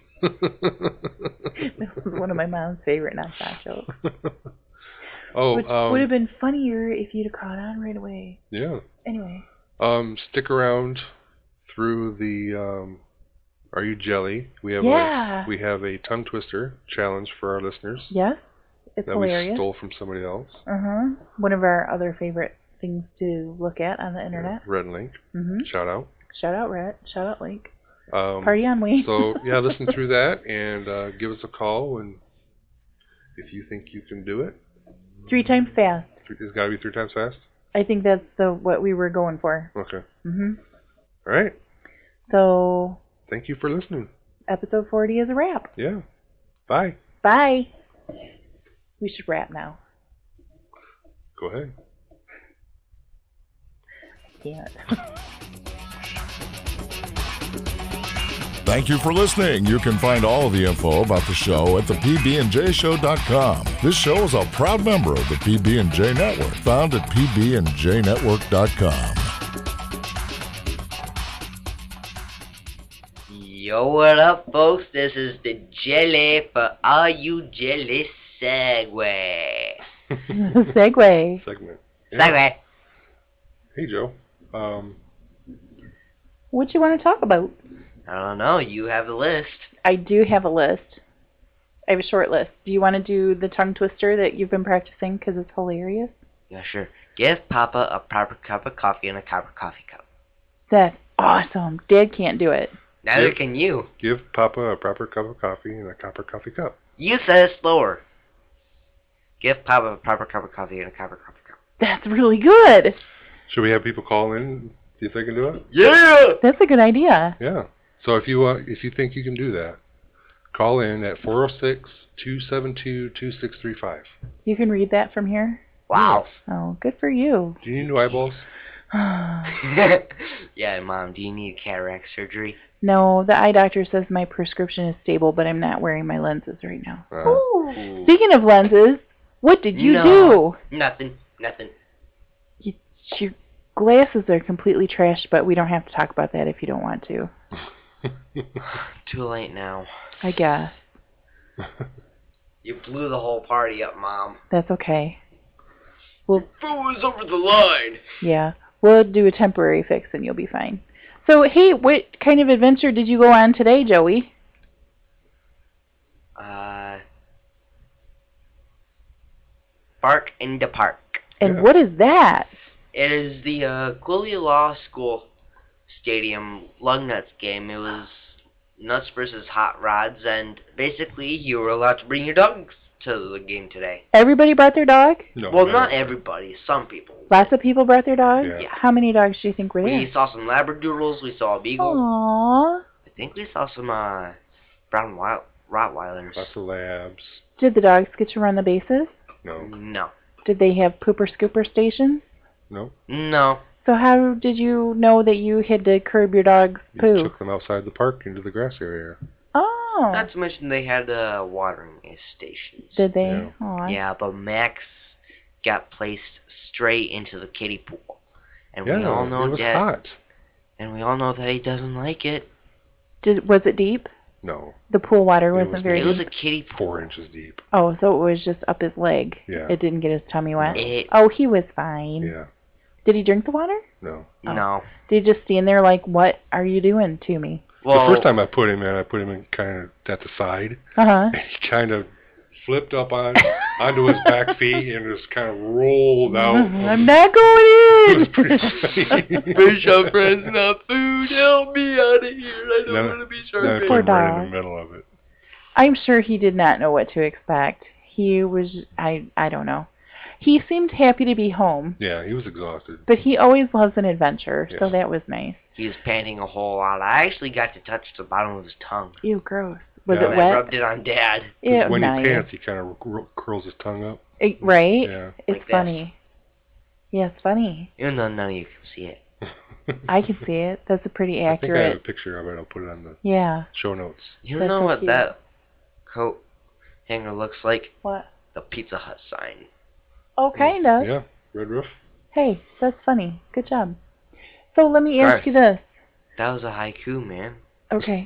This was one of my mom's favorite knock jokes. Which would have been funnier if you'd have caught on right away. Yeah. Anyway. Stick around through the Are You Jelly? We have a tongue twister challenge for our listeners. Yes. It's hilarious. We stole from somebody else. One of our other favorite things to look at on the internet. Red Link. Shout out. Shout out Red. Shout out Link. Party on Wing. So yeah, listen through that and give us a call when if you think you can do it. 3 times fast. It's got to be 3 times fast. I think that's what we were going for. Okay. All right. So. Thank you for listening. Episode 40 is a wrap. Yeah. Bye. Bye. We should wrap now. Go ahead. I can't. Thank you for listening. You can find all of the info about the show at thepbnjshow.com. This show is a proud member of the PB&J Network, found at pbnjnetwork.com. Yo, what up, folks? This is the Jelly for Are You Jelly Segway. Segway. Segment. Yeah. Segway. Hey, Joe. What you want to talk about? I don't know. You have the list. I do have a list. I have a short list. Do you want to do the tongue twister that you've been practicing because it's hilarious? Yeah, sure. Give Papa a proper cup of coffee and a proper coffee cup. That's awesome. Dad can't do it. Neither can you. Give Papa a proper cup of coffee and a proper coffee cup. You said it slower. Give Papa a proper cup of coffee and a proper coffee cup. That's really good. Should we have people call in, see if they can do it? Yeah! That's a good idea. Yeah. So if you think you can do that, call in at 406-272-2635. You can read that from here? Wow. Oh, good for you. Do you need new eyeballs? Yeah, Mom, do you need cataract surgery? No, the eye doctor says my prescription is stable, but I'm not wearing my lenses right now. Ooh. Speaking of lenses, what did you do? Nothing. Your glasses are completely trashed, but we don't have to talk about that if you don't want to. Too late now. I guess. You blew the whole party up, Mom. That's okay. Well, food is over the line. Yeah. We'll do a temporary fix and you'll be fine. So, hey, what kind of adventure did you go on today, Joey? Bark in the Park. And what is that? It is the Quillia Law School Stadium Lugnuts game. It was Nuts versus Hot Rods, and basically you were allowed to bring your dogs to the game today. Everybody brought their dog? No, well, not everybody. Some people. Lots of people brought their dogs? Yeah. How many dogs do you think were there? We saw some Labradoodles. We saw a Beagle. Aww. I think we saw some brown Rottweilers. Lots of labs. Did the dogs get to run the bases? No. No. Did they have pooper scooper stations? No. No. So how did you know that you had to curb your dog's You poo? took them outside the park into the grass area. Oh. Not to mention they had watering stations. Did they? Yeah. Aw. Yeah, but Max got placed straight into the kiddie pool. And Yeah, we all know it was that hot. and we all know that he doesn't like it. Was it deep? No. The pool water It wasn't was very It was deep. a kiddie pool. 4 inches deep. Oh, so it was just up his leg. Yeah. It didn't get his tummy wet. It- Oh, he was fine. Yeah. Did he drink the water? No. Oh. No. Did he just stand there like, what are you doing to me? Well, The first time I put him in kind of at the side, Uh-huh. and he kind of flipped up onto his back feet and just kind of rolled out. I'm not going It was in! pretty funny. fish are friends, not food. Help me out of here. I don't Then- want to be Then I shark put him Poor right in dog. the middle of it. I'm sure he did not know what to expect. He was, I don't know. He seemed happy to be home, Yeah, he was exhausted. but he always loves an adventure, so Yeah. that was nice. He was panting a whole lot. I actually got to touch the bottom of his tongue. Ew, gross. Was Yeah. it I wet? rubbed it on Dad. 'Cause Ew, when nice. he pants, he kind of curls his tongue up. Right? Yeah. It's Like that. funny. Yeah, it's funny. Even though none of you can see it. I can see it. That's a pretty I think I have a accurate. picture of it. I'll put it on the Yeah. show notes. You That's know so what cute. that coat hanger looks like? What? The Pizza Hut sign. Oh, kind of. Yeah, red roof. Hey, that's funny. Good job. So let me ask Right. you this. That was a haiku, man. Okay.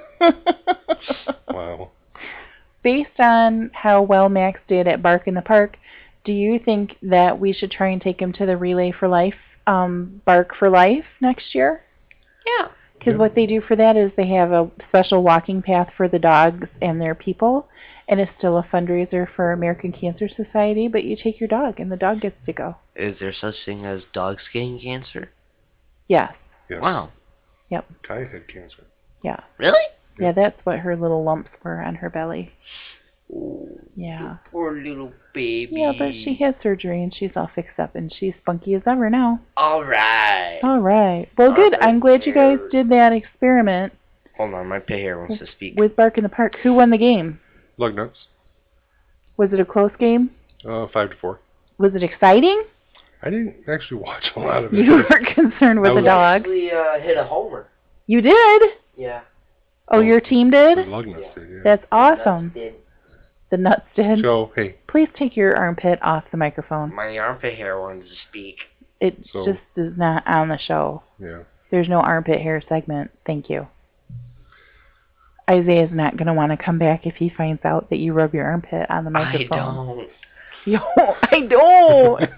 Wow. Based on how well Max did at Bark in the Park, do you think that we should try and take him to the Relay for Life, Bark for Life next year? Yeah. Because Yeah. what they do for that is they have a special walking path for the dogs and their people, and it's still a fundraiser for American Cancer Society, but you take your dog, and the dog gets to go. Is there such thing as dogs getting cancer? Yes. Yes. Wow. Kai had cancer. Yeah. Really? Yeah, that's what her little lumps were on her belly. Ooh, Yeah. poor little baby. Yeah, but she had surgery, and she's all fixed up, and she's spunky as ever now. All right. All right. Well, good. I'm glad you guys did that experiment Hold on, my pay hair wants to speak. with Bark in the Park. Who won the game? Lug nuts. Was it a close game? 5-4. Was it exciting? I didn't actually watch a lot of it. You were concerned with I the was dog. Actually, hit a homer. You did? Yeah. Oh, your team The did? lug nuts did, yeah. That's awesome. Did. The nuts did. So, hey, Please take your armpit off the microphone. My armpit hair wanted to speak. It So- just is not on the show. yeah. There's no armpit hair segment. Thank you. Isaiah's not going to want to come back if he finds out that you rub your armpit on the I microphone. don't. Yo, I don't.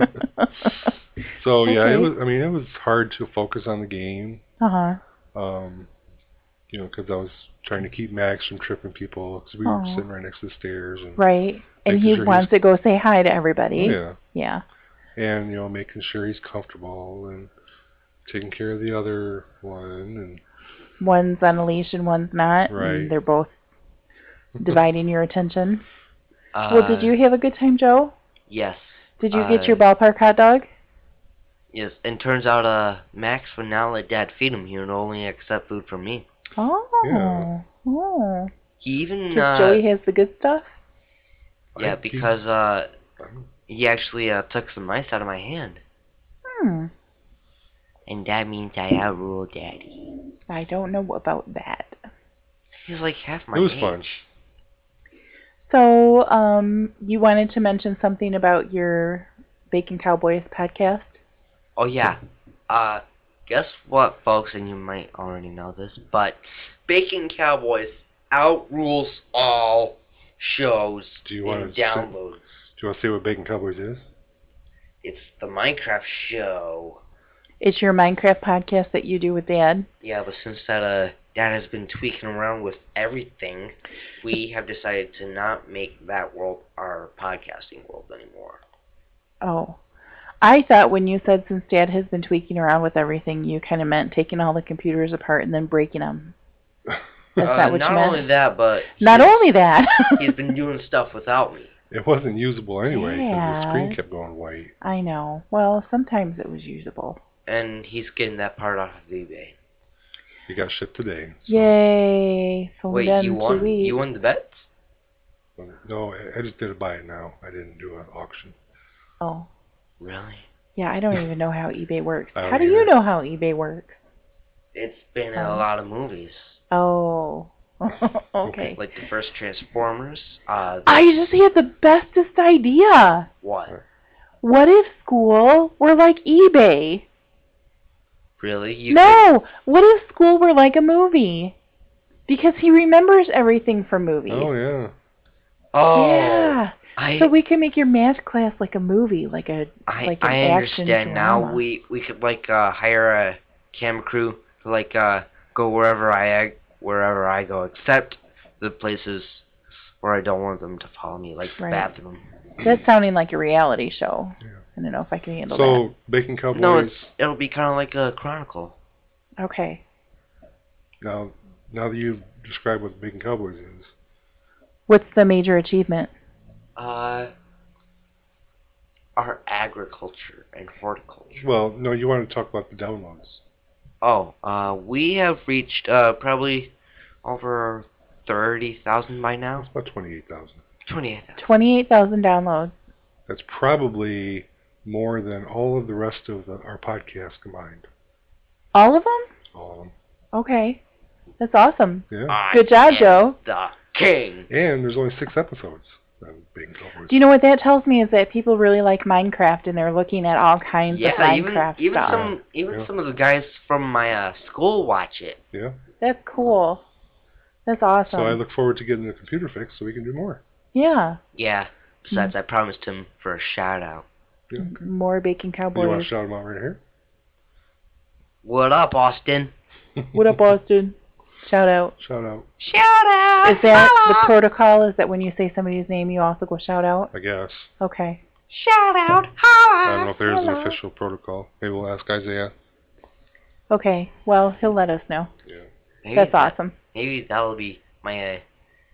So, yeah, Okay. it was hard to focus on the game. Uh-huh. Because I was trying to keep Max from tripping people because we were Aw. sitting right next to the stairs. And, Right. And Making he sure wants to go say hi to everybody. yeah. Yeah. And, making sure he's comfortable and taking care of the other one. And One's on a leash and one's not. Right. And they're both dividing your attention. Well, did you have a good time, Joe? Yes. Did you get your ballpark hot dog? Yes, and turns out Max would not let Dad feed him. He would only accept food from me. Oh. Yeah. Oh. He even Because Joey has the good stuff? yeah, because he actually took some mice out of my hand, Hmm. and that means I outruled Daddy. I don't know about that. He's like half my it was age. fun. So, you wanted to mention something about your Bacon Cowboys podcast? Oh yeah. Guess what, folks? And you might already know this, but Bacon Cowboys outrules all shows Do you in wanna downloads. Do you want to see what Bacon Cowboys is? It's the Minecraft show. It's your Minecraft podcast that you do with Dad? Yeah, but since that Dad has been tweaking around with everything, we have decided to not make that world our podcasting world anymore. Oh. I thought when you said since Dad has been tweaking around with everything, you kind of meant taking all the computers apart and then breaking them. That's not what not you meant? only that, but Not only that. he's been doing stuff without me. It wasn't usable anyway because Yeah. the screen kept going white. I know. Well, sometimes it was usable. And he's getting that part off of eBay. It got shipped today. So. Yay! So Wait, done you 2 won? weeks. You won the bets? No, I just did a buy it now. I didn't do an auction. Oh. Really? Yeah, I don't even know how eBay works. I don't How do you either. know how eBay works? It's been in a lot of movies. Oh. Okay. Like the first Transformers. I just had the bestest idea. What? What if school were like eBay? Really? You No! What if school were like a movie? Because he remembers everything from movies. Oh, yeah. Oh. Yeah. So we can make your math class like a movie, like an I action understand drama. now. We could like hire a camera crew to like go wherever I go, except the places where I don't want them to follow me, like the Right. bathroom. That's sounding like a reality show. Yeah. I don't know if I can handle So, Bacon Cowboys. No, it'll be kind of like a chronicle. that. Okay. Now that you've described what Bacon Cowboys is, What's the major achievement? Our agriculture and horticulture. well, no, you want to talk about the downloads. Oh, we have reached probably over 30,000 by now. It's about 28,000. 28,000. 28,000 downloads. That's probably more than all of the rest of our podcasts combined. All of them? All of them. Okay. That's awesome. Yeah. Good job, I am Joe. The king. And there's only 6 episodes of Bacon Cowboys. Do you know what that tells me is that people really like Minecraft and they're looking at all kinds of Yeah, Minecraft even stuff. Yeah. some of the guys from my school watch it. Yeah. That's cool. That's awesome. So I look forward to getting the computer fixed so we can do more. Yeah. Yeah. Besides, I promised him for a shout out. Yeah. More Bacon You want Cowboys. to shout them out right here? What up, Austin? What up, Austin? Shout out. Shout out, Shout out. Is that the protocol? Is that when you say somebody's name, you also go shout out? I guess. Okay. Shout out. I don't know if there's an Hello. official protocol. Maybe we'll ask Isaiah. Okay. Well, he'll let us know. Yeah. Maybe That's awesome. Maybe that'll be my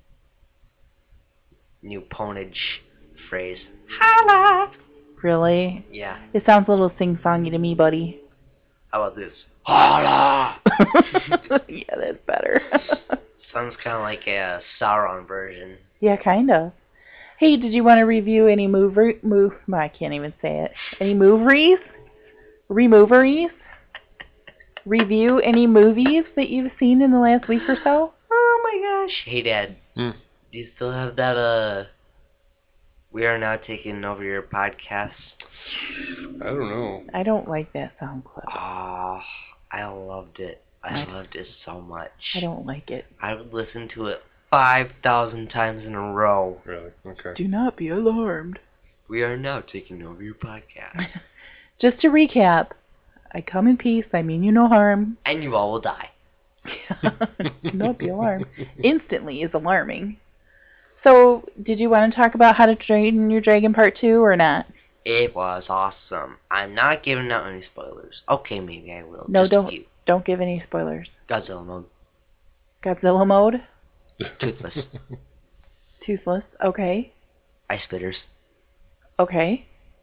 new ponage phrase. Holla. Really? Yeah. It sounds a little sing-songy to me, buddy. How about this? Holla. Yeah, that's better. Sounds kind of like a Sauron version. Yeah, kind of. Hey, did you want to review any I can't even say it. Any movies? Removeries? Review any movies that you've seen in the last week or so? Oh my gosh. Hey, Dad. Hmm. Do you still have that, We Are Now Taking Over Your podcast? I don't know. I don't like that sound clip. Oh, I loved it. I loved it so much. I don't like it. I would listen to it 5,000 times in a row. Really? Okay. Do not be alarmed. We are now taking over your podcast. Just to recap, I come in peace, I mean you no harm. And you all will die. Do not be alarmed. Instantly is alarming. So, did you want to talk about How to Train Your Dragon Part 2 or not? It was awesome. I'm not giving out any spoilers. Okay, maybe I will. No, Just a don't. few. Don't give any spoilers. Godzilla mode. Godzilla mode? Toothless. Toothless. Okay. Ice spitters. Okay.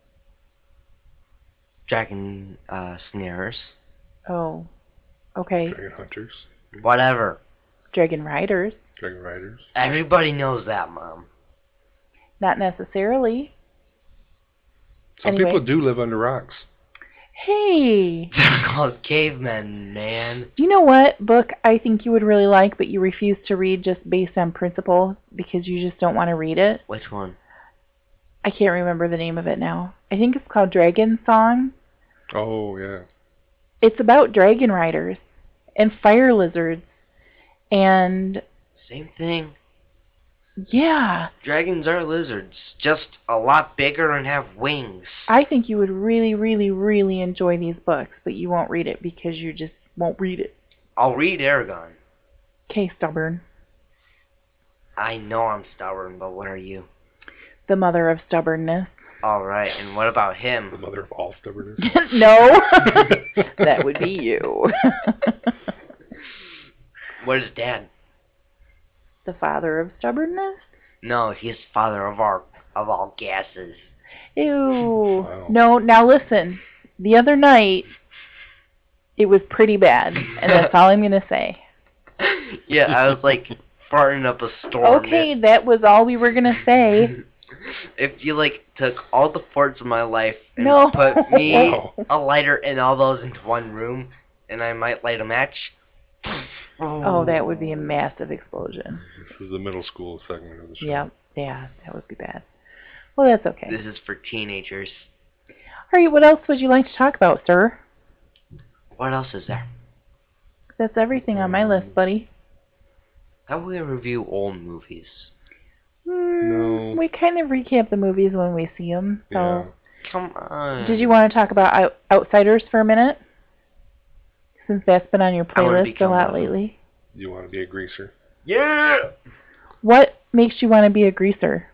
Dragon snares. Oh. Okay. Dragon Hunters. Whatever. Dragon Riders. Dragon Riders. Everybody knows that, Mom. Not necessarily. Some Anyway. people do live under rocks. Hey! They're called cavemen, man. You know what book I think you would really like, but you refuse to read just based on principle because you just don't want to read it? Which one? I can't remember the name of it now. I think it's called Dragon Song. Oh, yeah. It's about dragon riders and fire lizards. And Same thing. yeah, Dragons are lizards, just a lot bigger and have wings. I think you would really, really, really enjoy these books, but you won't read it because you just won't read it. I'll read Aragon. Okay, stubborn. I know I'm stubborn, but what are you? The mother of stubbornness. Alright, and what about The him? mother of all stubbornness. No, that would be you. Where's Dad? The father of stubbornness? No, he's father of all gases. Ew. Wow. No, now listen. The other night, It was pretty bad, and that's all I'm going to say. Yeah, I was like farting up a storm. Okay, that was all we were going to say. If you like took all the farts of my life and No. put me, Wow. a lighter, and all those into one room, and I might light a match. Oh, that would be a massive explosion. This is the middle school segment of the show. Yep. Yeah, that would be bad. Well, that's okay. This is for teenagers. All right, what else would you like to talk about, sir? What else is there? That's everything on my list, buddy. How about we review old movies? No. We kind of recap the movies when we see them. So, Yeah. Come on. did you want to talk about Outsiders for a minute? Since that's been on your I wanna playlist a become lot one. lately. You want to be a greaser? Yeah! What makes you want to be a greaser?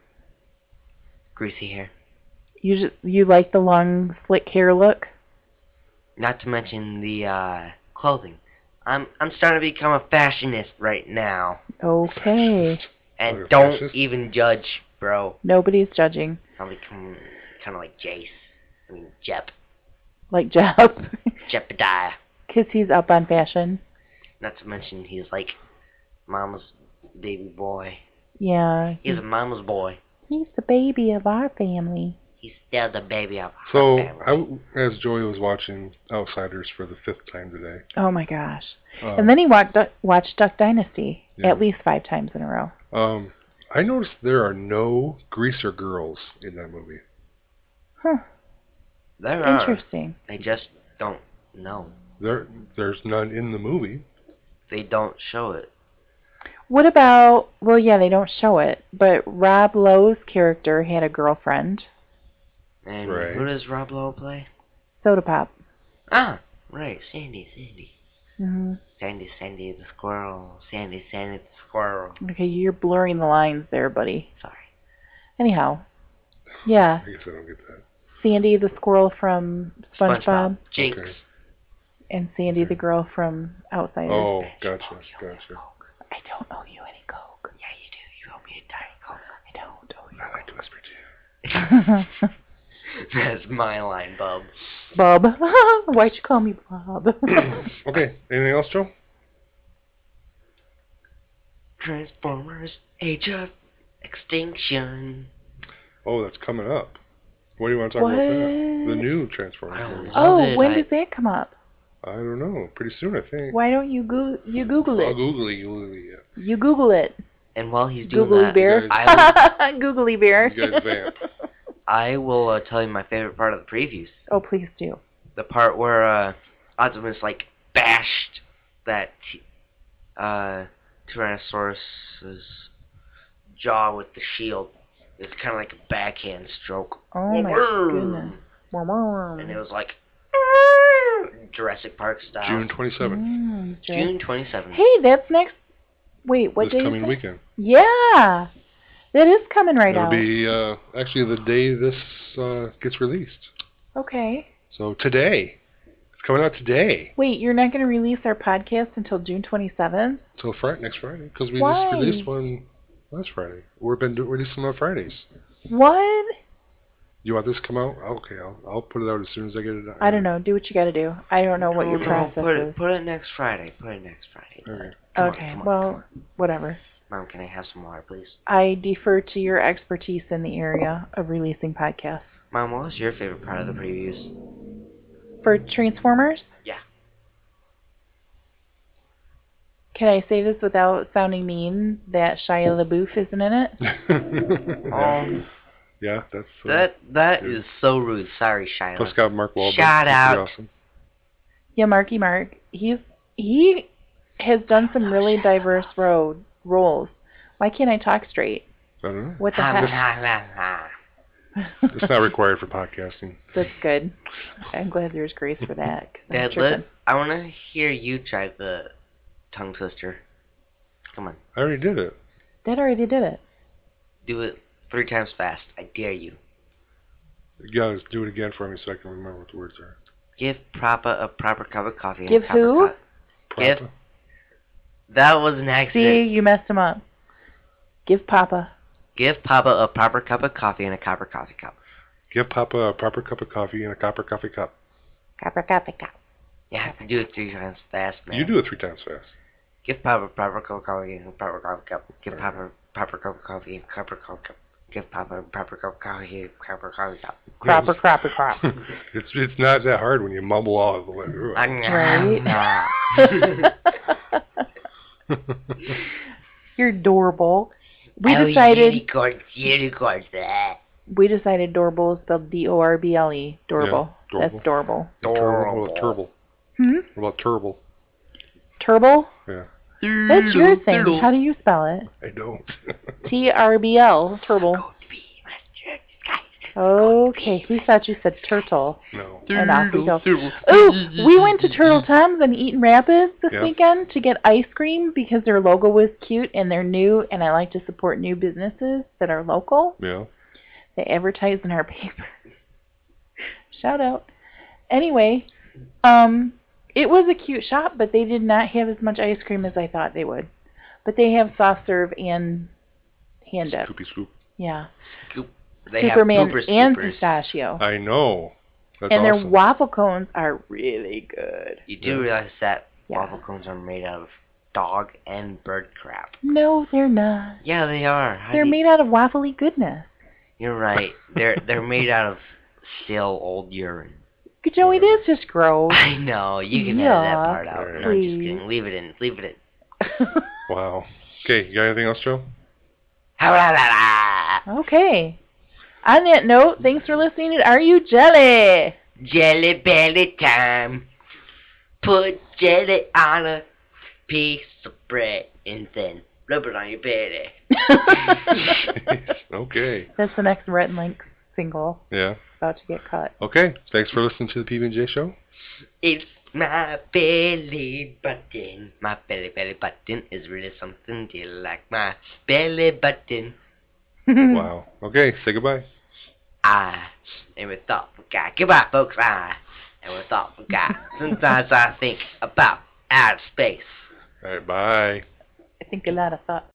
Greasy hair. You like the long, slick hair look? Not to mention the clothing. I'm starting to become a fashionist right now. Okay. And You're a don't fascist? even judge, bro. Nobody's judging. I'll become kind of like Jace. I mean, Jep. Like Jeff. Jepediah. Because he's up on fashion. Not to mention he's like mama's baby boy. Yeah. He's a mama's boy. He's the baby of our family. He's still the baby of our So, family. as Joey was watching Outsiders for the 5th time today. Oh my gosh. uh, And then he watched Duck Dynasty Yeah. at least 5 times in a row. I noticed there are no greaser girls in that movie. Huh. There are. Interesting. They just don't know. There's none in the movie. They don't show it. What about, well, yeah, they don't show it, but Rob Lowe's character had a girlfriend. And Right. who does Rob Lowe play? Soda Pop. Ah, right. Sandy. Hmm. Sandy the squirrel. Sandy the squirrel. Okay, you're blurring the lines there, buddy. Sorry. Anyhow. Yeah, I guess I don't get that. Sandy the squirrel from SpongeBob, Jinx. Okay. and Sandy the girl from Outsiders. Oh, gotcha. I don't owe you any Coke. Yeah, you do. You owe me a Diet Coke. I don't owe you. I like to whisper to you. That's my line, bub. Bob. Why'd you call me Bob? Okay, anything else, Joe? Transformers: Age of Extinction. Oh, that's coming up. What do you want to talk about that? The new Transformers I don't movie. know. Oh, Love it. when does that come up? I don't know. Pretty soon, I think. Why don't you Google I'll it? Google it. You Google it. And while he's doing Googly that, bear. I Googly bear. You guys vamp. I will tell you my favorite part of the previews. Oh, please do. The part where Optimus like bashed that Tyrannosaurus's jaw with the shield. It's kind of like a backhand stroke. Oh my goodness. And it was like Jurassic Park style. June 27th. June 27th. Hey, that's next. Wait, what This day is coming it? weekend. Yeah, that is coming right It'll out. be actually the day this gets released. Okay. So today. It's coming out today. Wait, you're not going to release our podcast until June 27th? Till next Friday. Because we Why? just released one last Friday. We've been releasing them on Fridays. What? You want this to come out? Okay, I'll put it out as soon as I get it out. I don't know. Do what you got to do. I don't know what your process is. Put it next Friday. Okay. Come on, Okay, come on, well, come on. whatever. Mom, can I have some water, please? I defer to your expertise in the area of releasing podcasts. Mom, what was your favorite part of the previews? For Transformers? Yeah. Can I say this without sounding mean that Shia LaBeouf isn't in it? Yeah, that's That yeah. is so rude. Sorry, Shiloh. plus got Mark Wahlberg. Shout Pretty out. Awesome. Yeah, Marky Mark. He has done some really diverse roles. Why can't I talk straight? I don't know. What the heck? It's not required for podcasting. That's good. I'm glad there's grace for that. 'cause I'm Dad, tripping. I want to hear you try the tongue twister. Come on. I already did it. Dad already did it. Do it 3 times fast. I dare you. You guys do it again for me so I can remember what the words are. Give Papa a proper cup of coffee. Give and a who? cup of Give- Proper. That was an See, accident. you messed him up. Give Papa. Give Papa a proper cup of coffee and a copper coffee cup. Give Papa a proper cup of coffee and a copper coffee cup. Copper, copper, cup. You have to do it 3 times fast, man. You do it 3 times fast. Give Papa proper coffee, proper coffee cup. Give Papa proper coffee, proper coffee cup. Give Papa proper coffee, proper coffee cup. Cropper, cropper, crop. It's not that hard when you mumble all the way through it. Right. You're adorable. We decided unicorns. Dorble is spelled D-O-R-B-L-E. Dorble. Yeah, That's Dorble. Turble. Hmm? What about turble? Turble? Yeah. That's your thing. How do you spell it? I don't. T-R-B-L. Turble. Okay, we thought you said turtle. No. And off we go. Ooh, we went to Turtle Tom's in Eaton Rapids this weekend to get ice cream because their logo was cute and they're new, and I like to support new businesses that are local. Yeah. They advertise in our paper. Shout out. Anyway, it was a cute shop, but they did not have as much ice cream as I thought they would. But they have soft serve and hand dip. Scoopy scoop. Yeah. They Superman have and Superman. pistachio. I know. That's and awesome. their waffle cones are really good. You do realize that Yeah. waffle cones are made out of dog and bird crap. No, they're not. Yeah, they are. How They're do you- made out of waffly goodness. You're right. They're made out of still old urine. Joey, that's just gross. I know. You can edit that Yeah, part out. No, I'm just please. kidding. Leave it in. Leave it in. Wow. Okay, you got anything else, Joe? Okay. On that note, thanks for listening to Are You Jelly? Jelly belly time. Put jelly on a piece of bread and then rub it on your belly. Okay. That's the next Rhett and Link single Yeah. about to get cut. Okay. Thanks for listening to the PB&J Show. It's my belly button. My belly button is really something to like. My belly button. Wow. Okay, say goodbye. I am a thoughtful guy. Goodbye, folks. I am a thoughtful guy. Sometimes I think about outer space. All right, bye. I think a lot of thoughts.